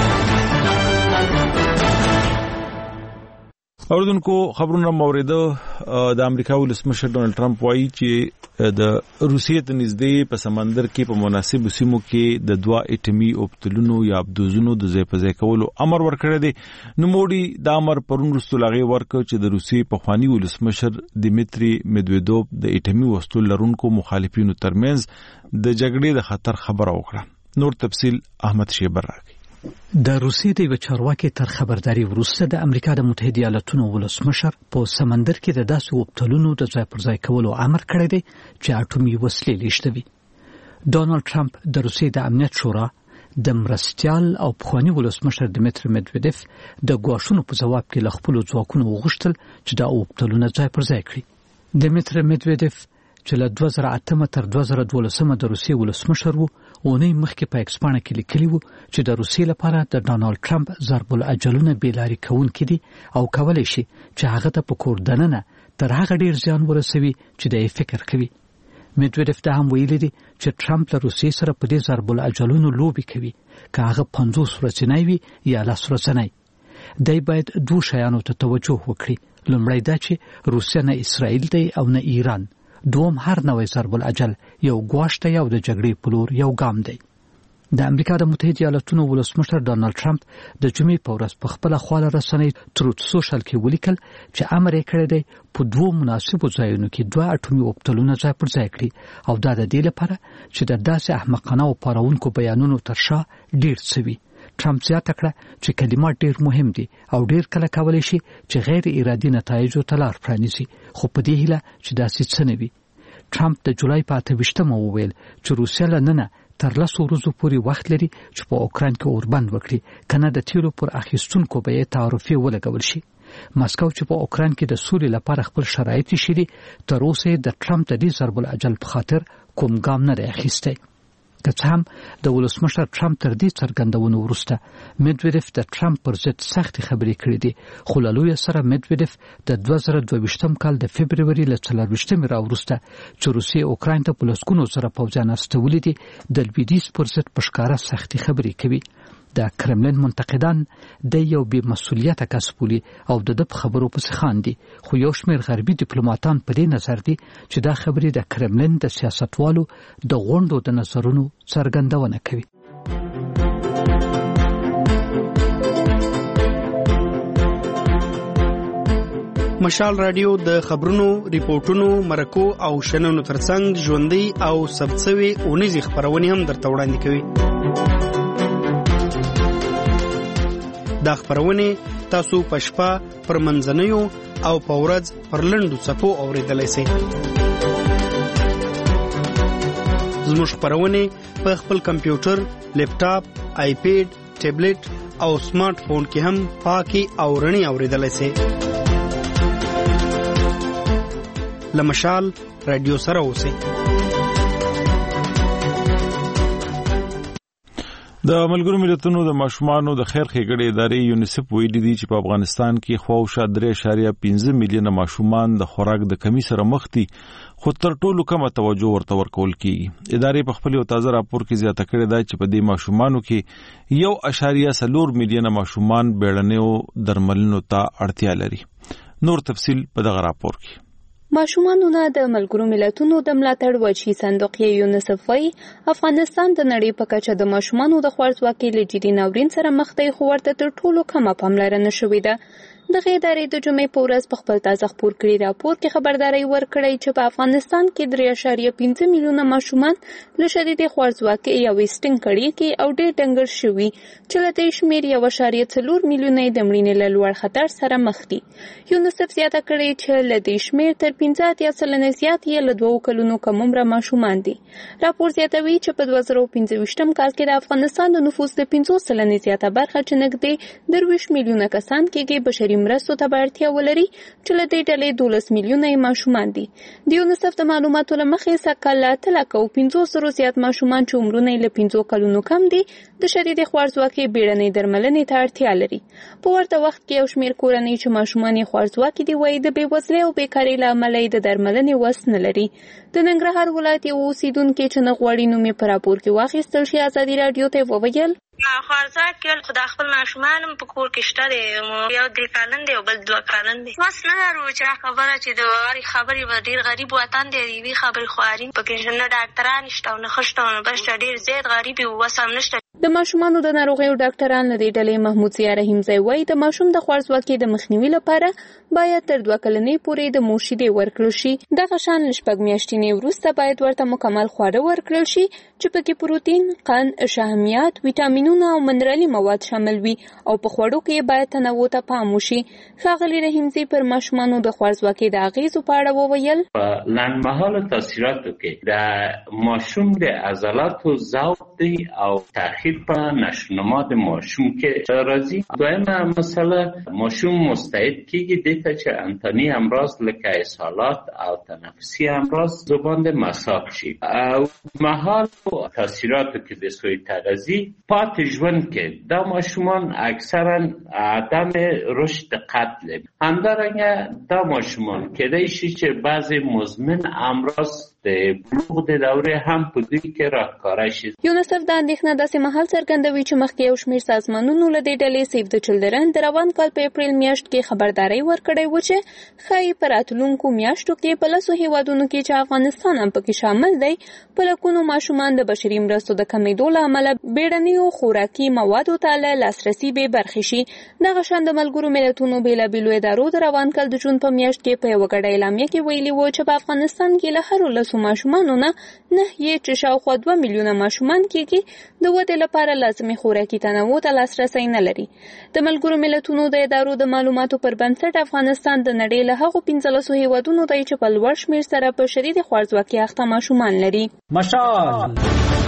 Speaker 1: اوردونکو خبرونه موریده د امریکا ولسمشر ډونالد ټرمپ وایي چې د روسیې ته نږدې په سمندر کې په مناسبو سیمو کې د 2 اټمي اوبتلونو یا ابدوزونو د ځای په ځای کولو امر ورکړی دی نو موډي د امر پرون وروسته لغې ورکړ چې د روسیې په خواني ولسمشر دیمیتری میدویدوف د اټمي وسلو لرونکو مخالفینو ترمنځ د جګړې د خطر خبره وکړه نور تفصیل احمد شیبر راغی
Speaker 2: د روسیې د یو چارواکي تر خبرداري وروسته د امریکا د متحده ایالاتونو ولسمشر په سمندر کې د داسې وبتلونو د ځای پر ځای کولو امر کړی دی چې اټومي وسلې لیشتوي ډونالد ټرمپ د روسیې د امنیت شورا د مرستيال او پخوانی ولسمشر دمیتری میدویدوف د ګواښونو په جواب کې ل خپل ځواکونو وغوښتل چې دا وبتلونه ځای پر ځای کړي دمیتری میدویدوف چې له 2008 تر 2012 د روسیې ولسمشر وو اونۍ مخکې په ایکسپانه کې لیکلی وو چې د روسیې لپاره د ډونالد ټرمپ ضرب الاجلونه بیلاری کوونکې دي او کولای شي چې هغه ته په کور دننه تر هغه ډیر زیان ورسوي چې د فکر کوي میدویدوف ته هم ویلي دي چې ټرمپ له روسیې سره په دې ضرب الاجلونو لوبي کوي که هغه 50 ورځې وي یا 10 ورځې دی باید دوه شیانو ته توجه وکړي لومړی دا چې روسیا نه اسرائیل دی او نه ایران دوم هر نوې ضرب الاجل یو ګواښ دی او د جګړې په لور یو ګام دی د امریکا د متحده ایالاتونو ولسمشر ډونالد ټرمپ د جمعې په ورځ په خپل خواله رسنۍ تروت سوشل کې ولیکل چې امر یې کړی دی په 2 مناسبو ځایونو کې 2 اټومي اوبتلونه ځای پر ځای کړي او دا د دې لپاره چې د داسې احمقانه او پارونکو بیانونو تر شا ډیر څه وي ټرمپ زیاته کړه چې کلمات ډیر مهم دي او ډیر کله کولای شي چې غیر ارادي نتایجو ته لار پرانیزي خو په دې هیله چې داسې څه نه وي ټرمپ د جولای په 28 وویل چې روسیا له نن تر 10 ورځې پورې وخت لري چې په اوکران کې اوربند وکړي کنه د تیلو پر اخیستونکو به تعرفه ولګول شي ماسکو چې په اوکران کې د سولې لپاره خپل شرایط شری تر اوسه د ټرمپ د دې ضرب العجل په خاطر کوم ګام نه اخیستی. که څه هم د ولسمشر ټرمپ تر دې څرګندونو وروسته میدویدف د ټرمپ پر ضد سخت خبرې کړې دي، خو له لوی سره میدویدف د 2022 کال د فبرवरी له 24 راوروسته چې روسیې اوکران ته په لسګونو سره پوځیان استولي دي د لویدیځ پر ضد په ښکاره سختي خبرې کوي. د کرملین منتقدان د یو بې مسؤلیته کس بولي او د خبرو پسې خاندي، خو یو شمېر غربي ډیپلوماټان په دې نظر دي چې دا خبرې د کرملین د سیاستوالو د غونډو د نظرونو څرګندونه کوي.
Speaker 16: مشال رادیو د خبرونو، ریپورتونو، مرکو او شننو ترڅنګ ژوندۍ او ثبتسوي اونیزي خبرونه هم درته وړاندې کوي. دا خبرونه تاسو په شپه، پر منځنیو او په ورځ پر لنډو څپو اوریدلای شئ. زموږ خبرونه په خپل کمپیوټر، لیپټاپ، آیپیډ، ټابلیټ او سمارټ فون کې هم پاکي او رڼي اوریدلای شئ. لمشال رادیو سره اوسئ.
Speaker 1: د ملګرو ملتونو د ماشومانو د خیر ښېګڼې ادارې یونیسف ویلي دي چې په افغانستان کې خواوشا 3.5 میلیونه ماشومان د خوراک د کمی سره مخ دي، خو تر ټولو کمه توجه ورته ورکول کیږي. ادارې په خپل یو تازه راپور کې زیاته کړې ده چې په دې ماشومانو کې 1.4 میلیونه ماشومان بیړنیو درملنو ته اړتیا لري. نور تفصیل په دغه راپور کې.
Speaker 5: ماشومانو نه د ملګرو ملتونو د ملاتړ وجهي صندوق یونیسف وايي افغانستان د نړۍ په کچه د ماشومانو د خوارځواکۍ له جدي ناورین سره مخ دی، خو ورته تر ټولو کمه پاملرنه شوې ده. دغه ادارې د جمعې په ورځ په خپل تازه خپور کړي راپور کې خبرداري ورکړې چې په افغانستان کې 3.5 میلیونه ماشومان له شدیدې خوارځواکۍ یا ویسټینګ کړي کې او ډېر ډنګر شوي چې له دې شمېر 1.4 میلیونه د مړینې له لوړ خطر سره مخ دي. یونیسف زیاته کړې چې له دې شمېر تر 15% زیات یې له 2 کلونو کم عمره ماشومان دي. راپور زیاتوي چې په 2025 کال کې د افغانستان د نفوس د 50% زیاته برخه چې نږدې 23 میلیونه کسان کې بشري مرستو ته اړتیا ولري چې له دې ډلې 12 میلیونه ماشومان دي. د یونیسف د معلوماتو له مخې سکه له 350 زیات ماشومان چې عمرونه یې له 5 کلونو کم دي د شدیدې خوارځواکۍ بیړنۍ درملنې ته اړتیا لري. په ورته وخت کې یو شمېر کورنۍ چې ماشومان یې خوارځواکي دي وایي د بېوزلۍ او بیکارۍ له امله یې د درملنې وس نه لري. د ننګرهار ولایت یو اوسیدونکي چې نه غواړي نوم یې په راپور کې واخیستل شي ازادي راډیو ته وویل
Speaker 6: خوارځواکي خو د خپل ماشومان په کور کې شته دی، یو 3 کلن دی او بل 2 کلن دی. وس نه لرو چې خبره چې د خبرې به ډېر غریب وطن دی، یوې خبرې خواري پکې نه ډاکټران شته او نه ښه شته او نه بل شته، ډېر زیات غریب یو، وس هم نشته.
Speaker 5: د ماشومانو د ناروغیو ډاکټران له دې ډلې محمود ضیا رحیمزی وایي د ماشوم د خوارځواکۍ د مخنیوي لپاره باید تر 2 کلنۍ پورې د مور شیدې ورکړل شي. دغه شان له 6 میاشتنې وروسته باید ورته مکمل خواړه ورکړل شي چې پکې پروتین، قند، شحمیات، ویټامینونه او منرالي مواد شامل وي او په خوړو کې باید تنوع ته پام وشي. ښاغلي رحیمزی پر ماشومانو د خوارځواکۍ د اغېزو په اړه وویل
Speaker 7: په لنډمهاله تاثیراتو کې د ماشوم د عضلاتو ضعف دی او تاخیر په نشونما د ماشوم کې راځي. دویمه مسله ماشوم مستعد کیږي دته چې انتانی امراض لکه اسهالات او تنفسي امراض زبان د مساق شي. او محال تاثیراتو کې د سوی تغذیه پاتې ژوند کې دا ماشومان اکثرا عدم رشد قد لري. همدارنګه دا ماشومان کېدای شي چې بعضی مزمن امراض د بلوغ د دورې هم په دوی کې راښکاره شي.
Speaker 5: یونیسف د اندېښنه داسې مهال څرګندوي چې مخکې یو شمېر سازمانونو له دې ډلې سیف د چلډرن د روان کال په اپریل میاشت کې خبرداری ورکړی و چې ښایي په راتلونکو میاشتو کې په 10 هیوادونو کې چې افغانستان هم پکې شامل دی په لکونو ماشومان د بشري مرستو د کمېدو له امله بیړنیو خوراکي موادو ته له لاسرسي بې برخې شي. دغه شان د ملګرو ملتونو بېلابېلو ادارو د روان کال د جون په میاشت کې په یوه ګډه اعلامیه کې ویلي و چې په افغانستان کې له هرو 10 ماشومانو نه چې شاوخوا 2 میلیونه ماشومان کېږي د ودې لپاره لازمي خوراکي تنوع ته لاسرسی نه لري. د ملګرو ملتونو د ادارو د معلوماتو پر بنسټ افغانستان د نړۍ له هغو 15 هیوادونو دی چې په لوړ شمېر سره په شدید خوارځواکۍ اخته ماشومان لري.
Speaker 9: مشال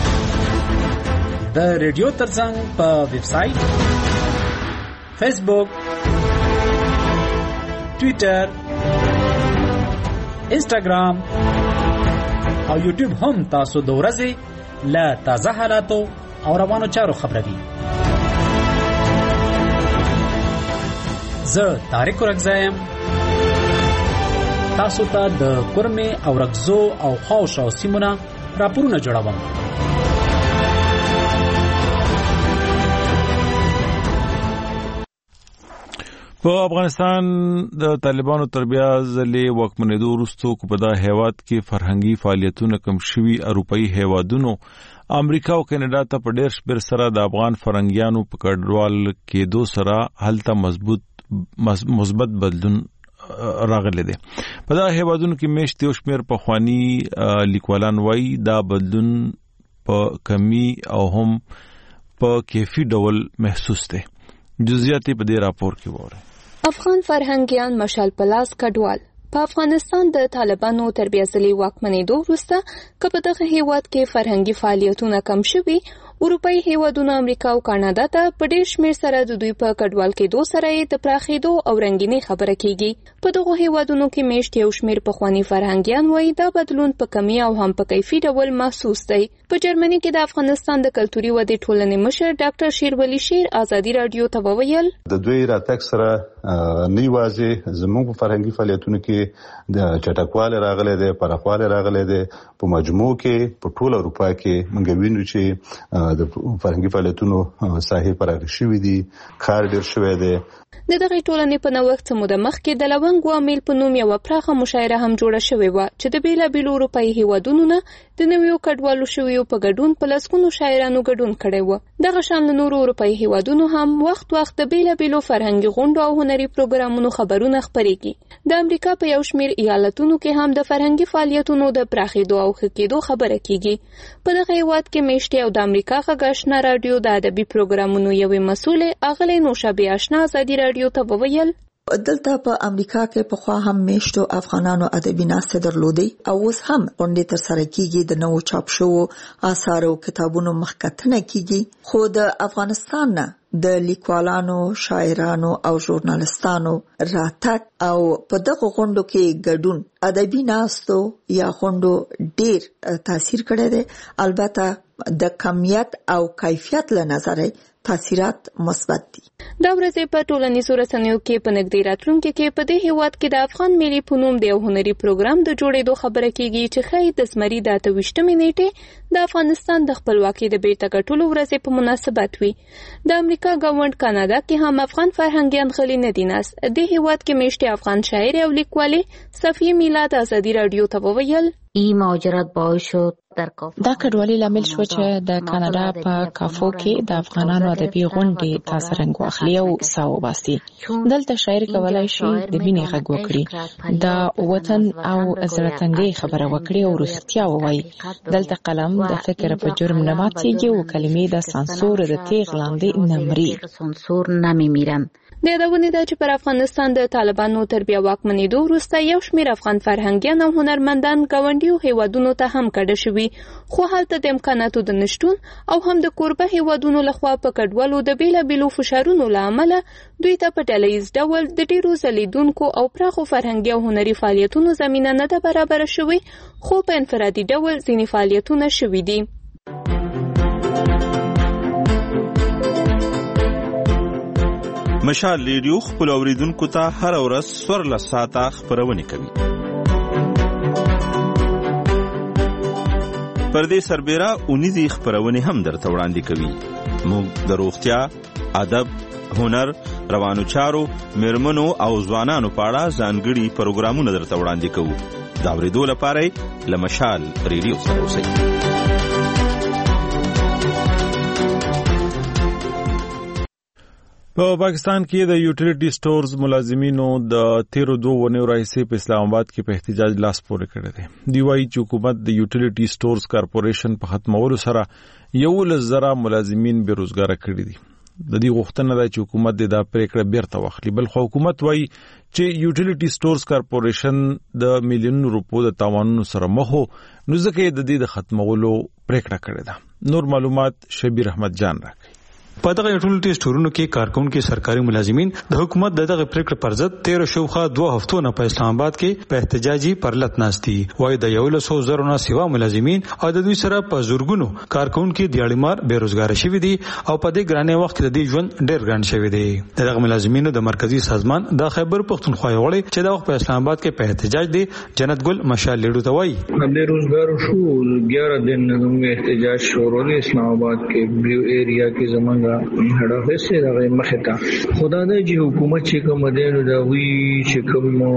Speaker 9: د ریډیو ترڅنګ په ویب سټ، فیسبوک ټوئیټر، انسټاګرام او یوټیوب هم تاسو د ورځې له تازه حالاتو او روانو چارو خبروي. زه طارق رکزایم تاسو ته د کورمې او رکزو او خاوشا سیمونه راپورونه جوړوم.
Speaker 1: په افغانستان د طالبانو تر بیا ځلې واکمنېدو وروسته کو په دا هیواد کې فرهنګي فعالیتونه کم شوي اروپایي هیوادونو امریکا او کینیډا ته په ډېر شمېر سره د افغان فرهنګیانو په کډوال کېدو سره هلته مثبت بدلون راغلی دی. په دا هیوادونو کې میشت یو شمېر پخواني لیکوالان وایي دا بدلون په کمی او هم په کیفي ډول محسوس دی. جزئیات په دې راپور کې وره.
Speaker 5: افغان فرهنګیان مشال پلاس کډوال په افغانستان د طالبانو تر بیا ځلې واکمنېدو وروسته که په دغه هیواد کې فرهنګي فعالیتونه کم شوي، اروپایي هیوادونو امریکا او کاناډا ته په ډېر شمېر سره د دوی په کډوال کېدو سره د پراخېدو او رنګینۍ خبره کیږي. په دغو هیوادونو کې میشت یو شمېر پخواني فرهنګیان وایي دا بدلون په کمي او هم په کیفي ډول محسوس دی. په جرمني کې د افغانستان د کلتوري ودې ټولنې مشر ډاکټر شیرولی شیر ازادي رادیو ته وویل
Speaker 10: د دوی راتګ سره نه یوازې زموږ په فرهنګي فعالیتونو کې د چټکواله راغلی دی، پراخواله راغلی دی. په مجموع کې په ټول اروپا کې موږ وینو چې د فرهنګي فعالیتونو ساحې پراخ شوې دي، کار ډېر شوی دی.
Speaker 5: د دغه ټولنې په نوښت څه موده مخکې د لونګ وامیل په نوم یوه پراخه مشاعره هم جوړه شوې وه چې د بېلابېلو اروپایي هیوادونو نه د نویو کډوالو شویو په ګډون په لسګونو شاعرانو ګډون کړی و. دغه شان له نورو اروپایي هیوادونو هم وخت د بېلابېلو فرهنګي غونډو او هنري پروګرامونو خبرونه خپرېږي. د امریکا په یو شمېر ایالتونو کې هم د فرهنګي فعالیتونو د پراخېدو او ښه کېدو خبره کیږي. په دغه هیواد کې میشتې او د امریکا غږ آشنا راډیو د ادبي پروګرامونو یوې مسؤلې اغلې نوشابې آشنا ازادي راډیو ته وویل
Speaker 11: دلته په امریکا کې پخوا هم میشتو افغانانو ادبي ناستې درلودې او اوس هم غونډې ترسره کیږي، د نوو چاپ شوو آثار او کتابونو مخکتنه کیږي. خو د افغانستان نه د لیکوالانو، شاعرانو او ژورنالستانو راتګ او په دغه غونډو کې ګډون ادبي ناستو یا غونډو ډیر تاثیر کړی دی. البته د کمیت او کیفیت له نظره تاثیرات مثبت دي.
Speaker 5: دا ورځې په ټولنیزو رسنیو کې په نږدې راتلونکي کې په دې هیواد کې د افغان ملي په نوم د یو هنري پروګرام د جوړېدو خبره کیږي چې ښایي د زمري د 28مې نیټې د افغانستان د خپلواکۍ د بیرته ګټلو ورځې په مناسبت وي. د امریکا ګاونډ کاناډا کې هم افغان فرهنګیان غلي نه دي ناست. د هیواد کې میشتې افغان شاعر او لیکوالې صفیه میلاد ازادي راډیو ته وویل
Speaker 12: این مهاجرت باعث شد
Speaker 14: دا کډوالي لامل شو چې د کاناډا په کافو کې د افغانانو ادبي غونډې تاسو رنګ واخلي او ساو باسي. دلته شاعر کولای شي د بینې غږ وکړي، د وطن او زړه خبره وکړي او رښتیا ووایي. دلته قلم د فکر په جرم نه ماتېږي او کلمې د سانسور د تیغ لاندې نه مري.
Speaker 5: د یادونې ده چې پر افغانستان د طالبانو تر بیا واکمنېدو وروسته یو شمېر افغان فرهنګیان او هنرمندان ګاونډیو هیوادونو ته هم کډه شوي، خو هلته د امکاناتو د نشتون او هم د کوربه هیوادونو لخوا په کډوالو د بېلابېلو فشارونو له امله دوی ته په ډله ییز ډول د ډېرو ځلیدونکو او پراخو فرهنګي او هنري فعالیتونو زمینه نه ده برابره شوې، خو په انفرادي ډول ځینې فعالیتونه شوي دي.
Speaker 15: مشال ریډیو خپل اوریدونکو ته هر ورځ 14 ساعته خبرونه کوي. پر دې سربېره اونیزي خبرونه هم درته وړاندې کوي. موږ د روغتیا، ادب، هنر، روانو چارو، میرمنو او ځوانانو په اړه ځانګړي پروګرامونه درته وړاندې کوو. دا اوریدو لپاره له مشال ریډیو سره اوسئ.
Speaker 1: په پاکستان کې د یوټیلیټي سټورز ملازمینو د 13 ونیو راهیسې په اسلام آباد کې په احتجاج لاس پورې کړی دی. دی وايي چې حکومت د یوټیلیټي سټورز کارپوریشن په ختمولو سره 11,000 ملازمین بیروزګار کړي دي. د دې غوښتنه ده چې حکومت د پریکړه بیرته واخلي، بل خو حکومت وايي چې یوټیلیټي سټورز کارپوریشن د میلیونونو روپو د تاوانونو سره مخ وو، نو ځکه د دې د ختمولو پریکړه کړې ده. نور معلومات شبیر احمد جان راکړي.
Speaker 13: په دغه ټول ټیسټورونو کې کارکونکو سرکاري ملازمین د حکومت دغه پریکړه پر ضد 13 شوخه 2 هفتو نه په اسلام آباد کې په احتجاجي پرلط ناشتي وای د 100,000 نه سیوا ملازمین او د دوی سره په زورګونو کارکونکو دیاړمار بیروزګار شوي دي او په دې ګرانه وخت کې د دې ژوند ډېر ګران شوی دی. دغه ملازمینو د مرکزی سازمان د خیبر پختونخوا وړي چې د وخت په اسلام آباد کې په احتجاج دي. جنت ګل مشال لیډو ته وای
Speaker 17: بیروزګار شو 11 دن موږ احتجاج شروع کړ اسلام آباد کې بلیو ایریا کې زمونږه هډه فیسه راغی مخه تا خدای دې حکومت چې کوم دینو دا وی چې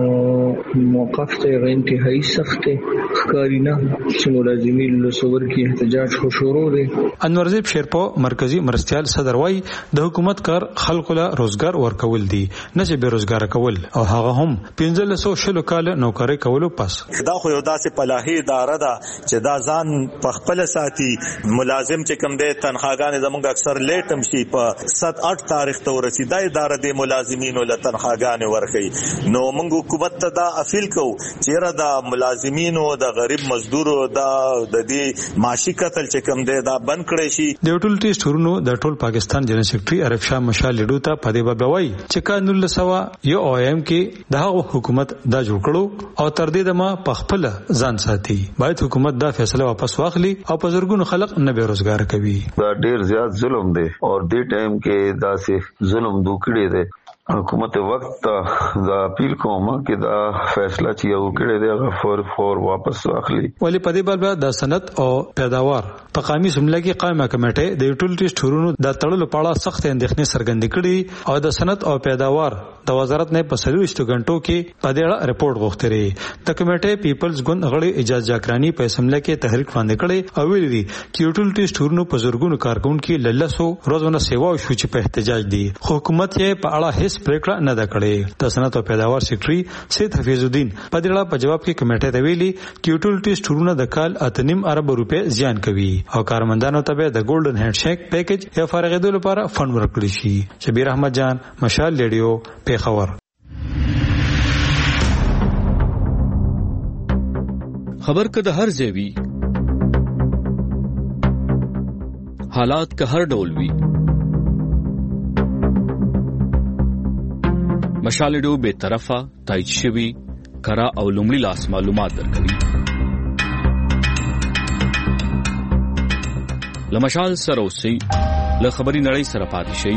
Speaker 17: کوم موقف ته انتهایی سخت ښکارینا چې ملازمین له صور کې احتجاج خو شروع دي.
Speaker 13: انورزیب شیرپو مرکزی مرستيال صدر وای د حکومت کار خلکو له روزګار ورکول دي نه چې بیروزګار کول او هغه هم 1500 کال نوکری کولو پس.
Speaker 18: دا خو یو داسې پلاهي اداره ده چې دا ځان په خپل ساتي ملازم چې کوم دی تنخواګانې زموږ اکثر لیټم شي په 7-8 تاریخ ته ورسي دا اداره د ملازمینو له تنخواګانې ورکړي. نو موږ حکومت ته دا اپیل کوو چې را د ملازمینو د غریب مزدورو د دې معاشي قتل چې کوم دی دا بند کړی شي.
Speaker 13: د ټول ټیسټورونو د ټول پاکستان جنرال سیکریټري عارف شاه مشال لیډو ته په دې باب وایي چې کانول لسوا یو اویم کې د هغه حکومت دا جوړ کړو او تر دې دمه په خپل ځان ساتي. باید حکومت دا فیصله واپس واخلي او په زرګونو خلک نه بیروزګار کوي.
Speaker 19: دا ډیر زیات ظلم دی او دې ټایم کې دا سه ظلم دوکړي دی. حکومت وقت دا اپیل کوم چې دا فیصله چې یو کړی دی هغه فور واپس واخلي.
Speaker 13: ولی په دې بل د صنعت او پیداوار په قومي سمله کې قائمه کمیټه د یوټیلیټی ټورونو د تړلو په اړه سخت اندېښنې څرګندې کړې او د صنعت او پیداوار د وزارت نه په 30 غنټو کې په دې اړه رپورت غوښتري. د کمیټې پیپلز ګوند غړي اجازه جاکرانی په سمله کې تحریک باندې کړي او ویلي دي چې یوټیلیټی ټورونو په زورګونو کارکونکو للسو روزونه سیوا شو چې په احتجاج دي. حکومت یې په اړه هیڅ پریکړه نه ده کړې. د صنعت او پیداوار سیکریټري سید حفیظ الدین په دې اړه په جواب کې کمیټې ته ویلي چې یوټیلیټی ټورونه د کال 8.5 ارب روپے زیان کوي او کارمندانو ته د ګولډن هند شیک پیکیج یا فارغېدو لپاره فند ورکړي شي. شبیر احمد جان مشال لیډیو پیښور.
Speaker 20: خبر که د هر ځای وي حالات که هر ډول وي مشال لیډیو به طرفه تایید شوی کرا او لومړی لاس معلومات درکوي. لمشال سره اوسئ له خبري نړۍ سره پاتې شئ.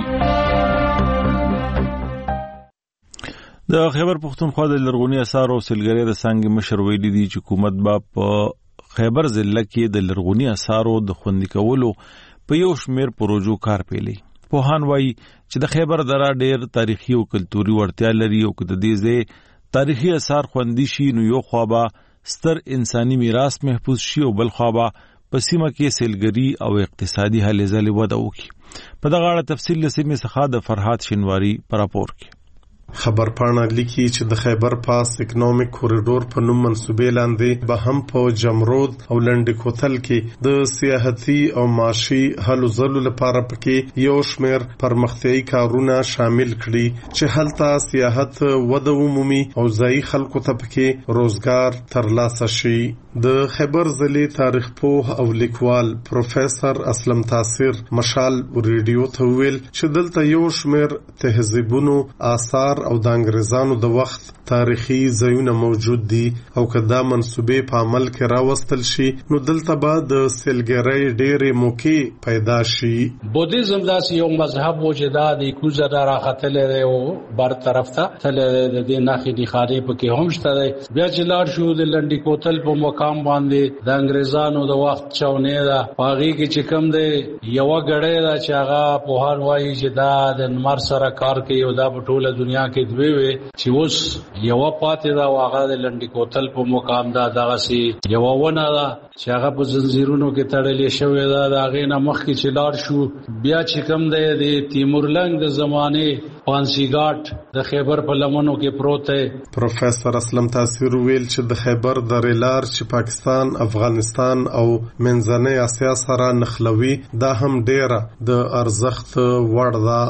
Speaker 1: د خیبر پختونخوا د لرغونی اثار او سیلګرۍ د څنګه مشر ویلي دي چې حکومت با په خیبر ضلع کې د لرغونی اثارو د خوندي کولو په یو شمېر پروژو کار پیلي. پوهان وایي چې د خیبر دره ډېر تاریخي او کلتوري وړتیا لري او که د دې ځای تاریخي اثار خوندي شي نو یو خوا به ستر انساني میراث محفوظ شي او بل خوا به په سیمه کې سیلګري او اقتصادي هلې ځلې وده وکړي. په دغه اړه تفصیل له سیمې څخه د فرحات شینواری په راپور کې.
Speaker 21: خبر پاڼه لیکي چې د خیبر پاس اکونومیک کوریډور په نوم منسوبې لاندې به هم په جمرود او لنډ کوتل کې د سیاحتي او معاشي هلو ځلو لپاره پکې یو شمېر پرمختیایي کارونه شامل کړي چې هلته سیاحت وده ومومي او ځایي خلکو ته پکې روزګار ترلاسه شي. د خیبر ضلع تاریخ پوه او لیکوال پروفیسور اسلم تاثیر مشال ریډیو ته ویل چې دلته یو شمېر تهذیبونو آثار او د انګریزانو د وخت تاریخي ځایونه موجود دي او که دا منسوبې په عمل کې راوستل شي نو دلته به د سیلګرۍ ډېرې موقع پیدا شي.
Speaker 27: بودیزم داسې یو مذهب و چې دا د کوزه را راختلی دی او بر طرف ته تللی دی د دې نښې نښانې پکې هم شته دی. بیا چې لاړ شو د لنډي کوتل په مقام باندې د انګریزانو د وخت چونې ده په هغې کې چې کوم دی یوه ګړۍ ده چې هغه پوهان وایي چې دا د لمر سره کار کوي او دا په ټوله دنیا کې دوی وي چې اوس یوه پاتې ده او هغه د لنډي کوتل په مقام ده دغسې یوه ونه ده چې هغه په زنځیرونو کې تړلې شوې ده. د هغې نه مخکې چې لاړ شو بیا چې کوم دی د تیمورلنګ د زمانې پانسی ګاټ د خیبر په لمنو کې پروت دی.
Speaker 21: پروفیسور اسلم تاثیر ویل چې د خیبر درې لار چې پاکستان افغانستان او منځنۍ اسیا سره نښلوي دا هم ډیره د ارزښت وړ ده.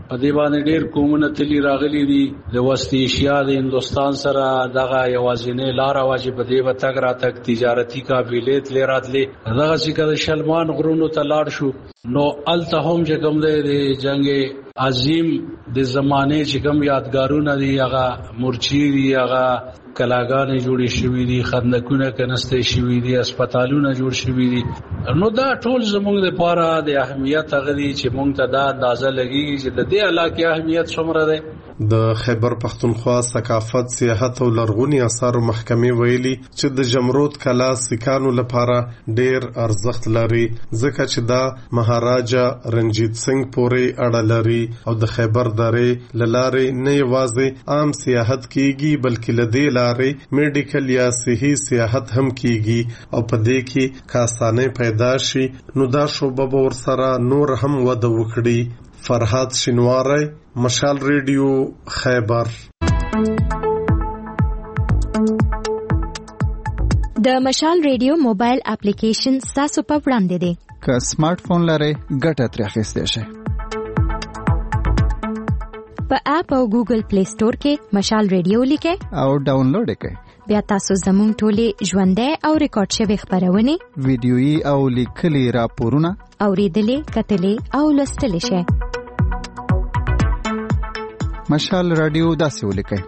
Speaker 27: په دې باندې ډېر قومونه تلي راغلي دي د وست ایشیا د هندستان سره دغه یوازینۍ لار واجب دی په تګ راتګ تجارتي قابلیت لراتلې دغه چې شلمان غرونو ته لاړ شو نو الته هم چې کوم د جنگ عظیم د زمانه چې کوم یادګارونه دي هغه مورچی دي هغه کلاګانې جوړې شوې دي خندقونه کنسته شوې دي هسپتالونه جوړ شوي دي نو دا ټول زموږ لپاره د اهمیت هغه دي چې موږ ته دا اندازه لګي چې د دې علاقې اهمیت څومره ده.
Speaker 21: د خیبر پختونخوا ثقافت سیاحت او لرغونی آثارو محکمې ویلي چې د جمرود کلا سکانو لپاره ډیر ارزښت لري ځکه چې دا مهاراجا رنجیت سنگ پورې اړه لري او د خیبر درې لارې نه یوازې عام سیاحت کیږي بلکې لدې لارې میډیکل یا صحي سیاحت هم کیږي او په دې کې کاسانه پیدا شي نو دا شوبه به ورسره نور هم وده وکړي. فرهاد شینواری، مشال ریډیو، خیبر.
Speaker 3: د مشال ریډیو موبایل اپلیکیشن تاسو په وړاندې دی.
Speaker 4: که سمارټ فون لرئ ګټه ترې اخیستی شئ.
Speaker 3: په اپ او ګوګل پلی سٹور کې مشال ریډیو لیکئ
Speaker 4: او ډاونلوډ یې کړئ.
Speaker 3: بیا تاسو زموږ ټولې ژوندۍ او ریکارډ شوې خپرونې
Speaker 4: ویډیويي او لیکلي راپورونه
Speaker 3: اوریدلې کتلې او لوستلې شئ.
Speaker 4: مشال رادیو داسې ولیکئ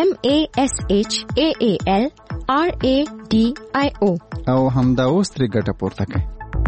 Speaker 3: MASHAAL RADIO
Speaker 4: او همدا اوس ترې ګټه پورته کړئ.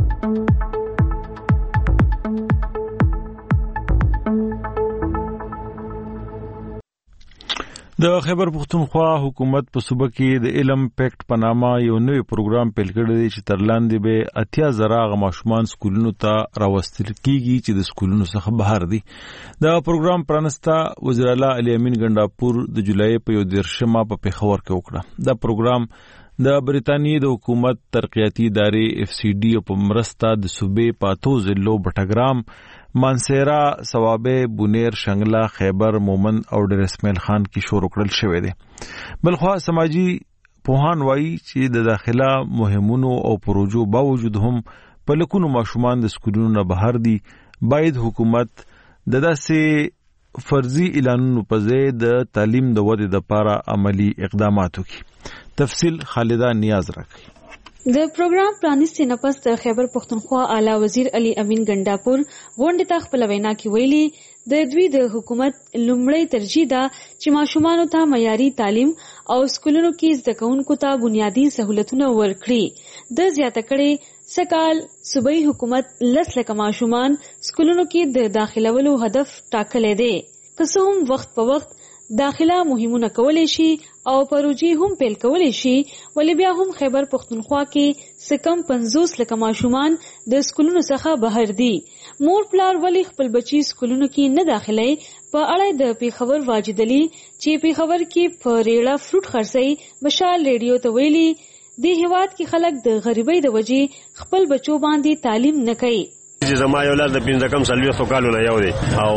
Speaker 1: د خیبر پختونخوا حکومت په صوبه کې د علم پکټ په نامه یو نوی پروګرام پیل کړی دی چې تر لاندې به 80,000 ماشومان سکولونو ته راوستل کیږي چې د سکولونو څخه بهر دي. دا پروګرام پرانستا وزیر اعلی علي امین ګنڈاپور د جولای په 11 په پیښور کې وکړه. دا پروګرام د بریتانیې د حکومت ترقیاتي ادارې FCD په مرسته د صوبې پاتو ضلعو بټګرام، مانسیرا، ثوابه، بونیر، شنگلا، خیبر، مومن او ډیر اسماعیل خان کې شروع کړل شوی دی. بلخوا سماجی پوهان وایي چې د داخله مهمونو او پروژو باوجود هم په لکونو ماشومان د سکولونو نه بهر دي. باید حکومت د داسې فرضي اعلانونو په ځای د تعلیم د ودې لپاره عملی اقدامات وکړي. تفصیل خالده نیاز راکړي.
Speaker 22: د پروګرام پرانیستي نه پس د خیبر پختونخوا اعلی وزیر علي امین ګنڈاپور غونډې ته خپل وینا کې ویلي د دوی د حکومت لومړی ترجیح ده چې ماشومانو ته معیاري تعلیم او سکولونو کې زده کوونکو ته بنیادی سہولتونه ورکړي. د زیاته کړي سکال صوبایي حکومت 10 لک ماشومان سکولونو کې د داخلولو هدف ټاکلی دی. که څه هم وخت په وخت داخله مهمونه کولای شي او پروژې هم پیل کولای شي ولې بیا هم خیبر پختونخوا کې سکم 50 لک ماشومان د سکولونو څخه بهر دي. مور پلار ولی خپل بچی سکولونو کې نه داخلي په اړه د پیښور واجد علي چې پیښور کې په ریړه فروټ خرڅي مشال ریډیو ته ویلي د هیواد کې خلک د غریبۍ د وجې خپل بچو باندې تعلیم نه کوي.
Speaker 23: چې زما یو لاس د 15 کم سلوي خو کالو نه یو دی او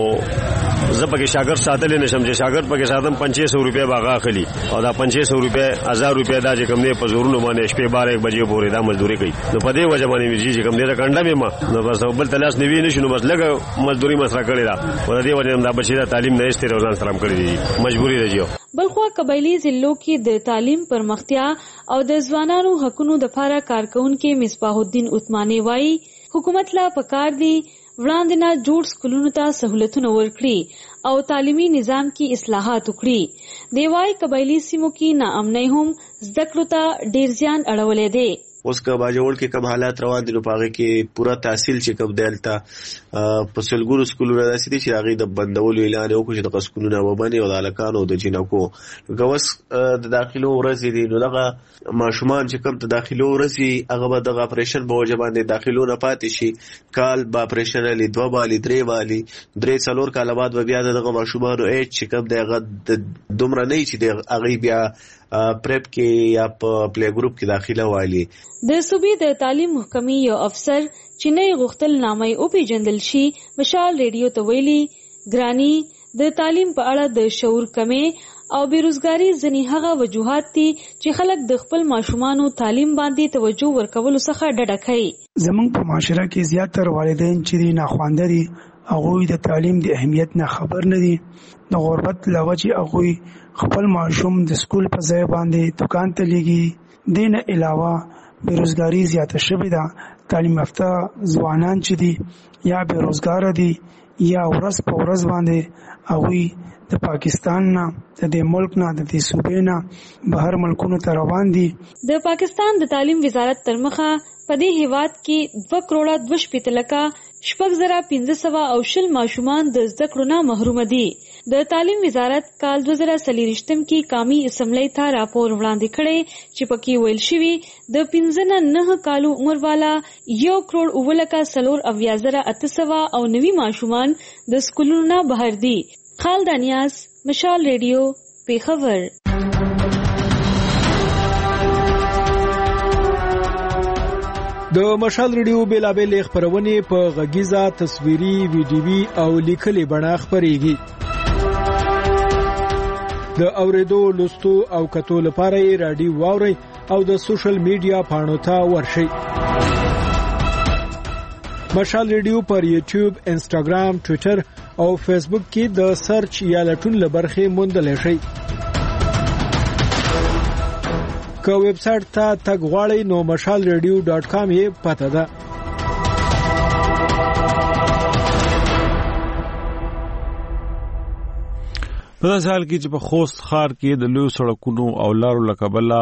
Speaker 23: زه پکې شاګرد ساتل نشم چې شاګرد پکې ساتم 500 روپے باغ اخلي او دا 500 روپے 1000 روپے دا چې کوم نه په زورونو باندې شپې 12 بجې پورې دا مزدوري کوي. نو په دې وجه باندې چې کوم نه کنده مې نو بس بل تلاش نیوي نشو بس لګه مزدوري مسره کړی دا په دې وجه دا بچی دا تعلیم نه استری روزان سلام کړی دي مجبوری دی.
Speaker 22: بلخوا قبایلی ضلعو کې د تعلیم پرمختیا او د ځوانانو حقونو د لپاره کارکونکو مصباح الدین عثماني وایي حکومت لا پکار دی وړاندې نه جوړ سکولونو ته سہولتونه ورکړي او تعلیمي نظام کې اصلاحات وکړي. دی وايي قبایلی سیمو کې ناامنۍ هم زده کړو ته ډیر زیان اړولې دی.
Speaker 24: اوس که باجوړ کې کوم حالات روان دي نو پاره کې پورا تحصیل چې کوم دلته په سلګورو سکولونو داسې دي چې هغه د بندولو اعلان وکړي چې د سکولونو وبني او د الکانو د جنکو غوس د داخلو ورسې دي نو دغه ماشومان چې کوم ته داخلو ورسې هغه به د اپریشن په وجه باندې داخلو نه پاتې شي کال با اپریشن لري 2 والی 3 والی 3 کال بعد بیا دغه ماشومانو چې کوم دغه دومره نه چې د هغه بیا پریپ کې یا په پلی ګروپ کې داخله والی.
Speaker 22: د صوبې د تعلیم محکمې یو افسر چې نه غوښتل نامه او پیژندل شي مشال ریډیو ته ویلي ګرانی د تعلیم په اړه د شعور کمې او بیروزګاری ځنی هغه وجوهات دي چې خلک د خپل ماشومانو تعلیم باندې توجه ورکولو څخه ډډه کوي.
Speaker 25: زمونږ په معاشره کې زیاتره والدین چې ناخوانده دي
Speaker 2: هغوی د تعلیم د اهمیت نه خبر نه دي. د غربت له وجې هغوی خپل ماشوم د سکول په ځای باندې دکان ته لیږي. دې نه علاوه بیروزګاري زیاته شوې ده. تعلیم یافته ځوانان چې دي یا بیروزګاره دي یا ورځ په ورځ باندې هغوی د پاکستان نه د دې ملک نه د دې صوبې نه بهر ملکونو ته روان دي.
Speaker 22: د پاکستان د تعلیم وزارت تر مخه په دې هیواد کې 2,2,15,520 ماشومان د زده کړو نه محروم دي. د تعلیم وزارت کال 2023 کې قومي اسمبلی ته راپور وړاندې کړی چې پکې ویل شوی د 15 کالو عمر والا 1,04,890 ماشومان د سکولونو نه بهر دي. خالد انیاس، مشال ریډیو، پیښور.
Speaker 6: د مشال ریډیو بیلابل خبرونه په غږیزه، تصویري، ویډیوي او لیکلي بڼه خبريږي. د اوریدو، لوستو او کتو لپاره رادیو واوري او د سوشل میډیا پاڼو ته ورشئ. مشال ریډیو پر یوټیوب، انسټاګرام، ټوئیټر او فیسبوک کې د سرچ یا لټون لبرخه موندل شي. که ویب سټ ته تګ غواړئ نو mashalradio.com یې پته ده.
Speaker 1: په داسې حال کې چې په خوست ښار کې د لویو سړکونو او لارو له کبله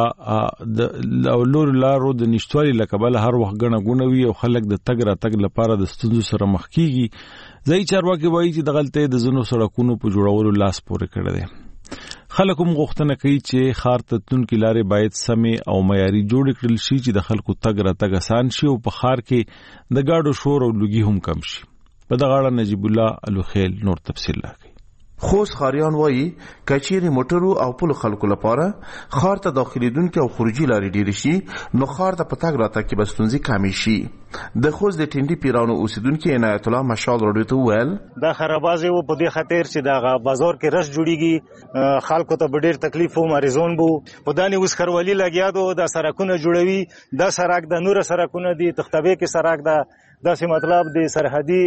Speaker 1: د نشتوالي له کبله هر وخت ګڼه ګوڼه وي او خلک د تګ راتګ لپاره د ستونزو سره مخ کیږي. ځایي چارواکي وایي چې دغلته د ځینو سړکونو په جوړولو لاس پورې کړی دی. خلک هم غوښتنه کوي چې ښار ته تلونکي لارې باید سمې او معیاري جوړې کړل شي چې د خلکو تګ راتګ آسان شي او په ښار کې د ګاډو شور او لوګي هم کم شي. په دغه اړه نجیب الله الوخیل نور تفصیل راکوي.
Speaker 7: خوست خاریان وایي کچېرې موټرو او پلو خلکو لپاره ښار ته داخليدونکي او خروجي لارې ډېرې شي نو ښار ته په تګ راتګ کې به ستونزې کمې شي. د خوست د ټینډي پیرانو اوسیدونکي عنایت الله مشال راډیو ته وویل
Speaker 8: دا خرابازي و په دې خاطر چې دا بازار کې رش جوړیږي، خلکو ته ډېر تکلیف و، مریضون بو په دانې اوس خروالي لګیا دو دا سړکونه جوړوي، دا سړک د نور سړکونه دي، تختوي کې سړک دا داسې مطلب د سرحدي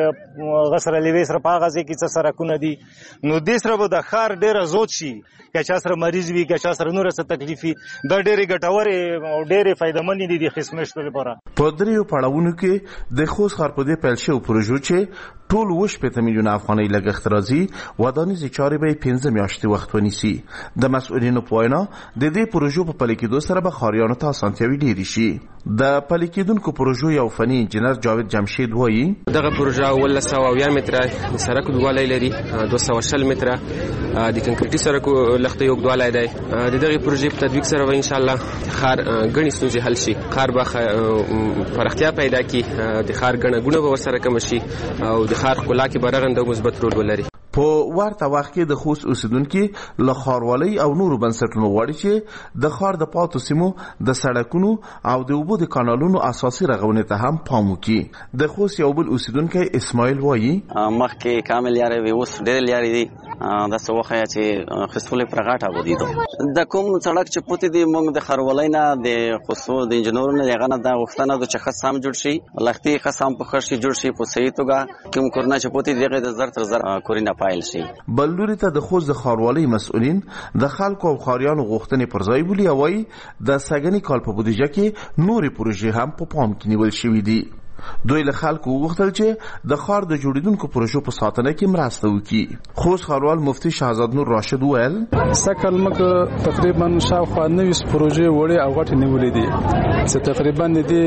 Speaker 8: غسر لیوي سره پاغازي کې څه سړکونه دي نو دې سره به د ښار ډېر زوت شي. که چا سره مریض وي، که چا سره نور څه تکلیف وي، دا ډېرې ګټورې او ډېرې فایدهمنې دي د خدمت لپاره.
Speaker 7: په دریو پړاوونو کې د خوست ښار په دې پیل شوی پروژو چې ټول 8 میلیون افغانۍ لګښت راځي ودانیزې چارې به 15 میاشتې وخت ونیسي. د مسؤلینو په وینا د دې پروژو په پلي کېدو سره به ښاریانو ته اسانتیاوې ډېرې شي. د پلي کېدونکو پروژو یو فني انجینر جاوید جمشید وایي
Speaker 16: دغه پروژه 1900 متره د سړک اوږدوالی لري، 220 متره د کنکریټي سړک لخته یو اوږدوالی دی. د دغې پروژې په تطبیق سره به انشاءالله ښار ګڼې ستونزې حل شي، ښار به پراختیا پیدا کړي، د ښار ګڼه ګوڼه به ورسره کمه شي او د ښار ښکلا کې به رغنده او مثبت رول ولري.
Speaker 7: په ورته وخت کې د خوست اوسیدونکي له ښاروالۍ او نورو بنسټونو غواړي چې د ښار د پاتو سیمو د سړکونو او د اوبو د کانالونو اساسي رغونې ته هم پام وکړي. د خوست یو بل اوسیدونکی اسماعیل وایي
Speaker 25: مخکې کامل لارې وي، اوس ډېرې لارې دي. دا څه وخت چې خستولې پر غاټه ودی دو د کوم سړک چې پوتې دی موږ د خروالۍ نه د خصو د انجنیرونو نه یغه نه د وختنه د چخه سم جوړ شي، لختي خصام په خرشي جوړ شي په صحیح توګه کوم کورنا چې پوتې دیغه د زر تر زر کورینه پایل شي.
Speaker 7: بلوري ته د خوست د خروالۍ مسؤلین د خلکو او خاریانو غوښتنې پر ځای بولی او د سګنی کال په بودیجه کې نورې پروژې هم په پام کې نیول شوې دي. دوی له خلکو وغوښتل چې د ښار د جوړیدونکو پروژو په ساتنه کې مرسته وکړي. خوست ښاروال مفتي شهزاد نور راشد وویل
Speaker 26: سکل مګ تقریبا شاوخوا 90 پروژې وړي او غټې نیولې دي چې تقریبا دې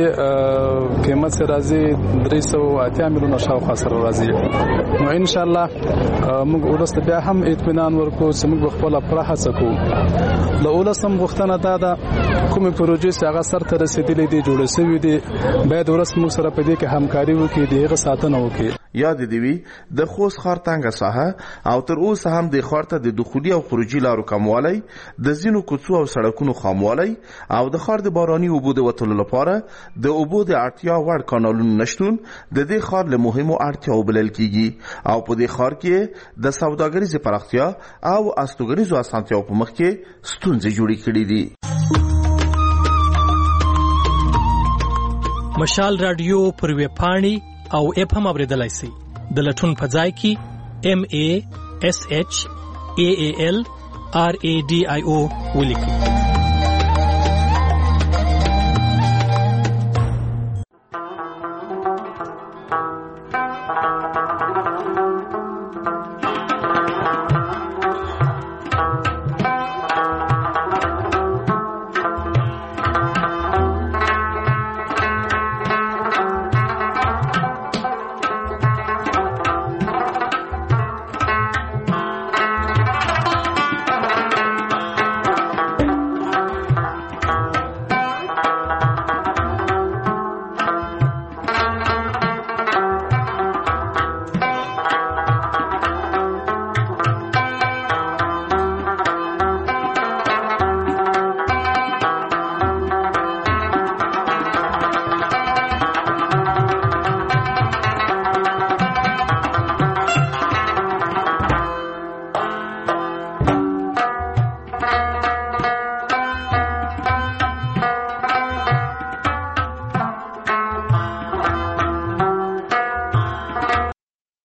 Speaker 26: قیمت سره راځي 380 میلیون شاوخوا سره راځي. نو ان شاء الله موږ ولست بیا هم اطمینان ورکو چې موږ خپل پرخه سکو. له ولسم غوښتنه ده کومې پروژې چې هغه سره رسیدلې دي جوړې شوې دي باید ورس موږ سره په دې کې همکاري وکړي، دغه ساتنه وکړي.
Speaker 7: یاد دی وی د خوست ښار تنګه ساحه او تر اوسه هم د ښار ته د دخولي او خروجي لارو کموالی، د زینو کوڅو او سړکونو خاموالی او د ښار د باراني اوبو د وتلو لپاره د اوبو د اړتیا وړ کانالونو نشتون د دې ښار له مهمو اړتیاو بلل کیږي او په دې ښار کې د سوداګریزې پراختیا او استوګنیزو اسانتیاو په مخ کې ستونزې جوړې کړې دي.
Speaker 28: مشال رادیو پر ویب پاڼې او اپ هم اوریدلای شئ.
Speaker 5: د لټون په ځای کې MASHAALRADIO ولیکئ.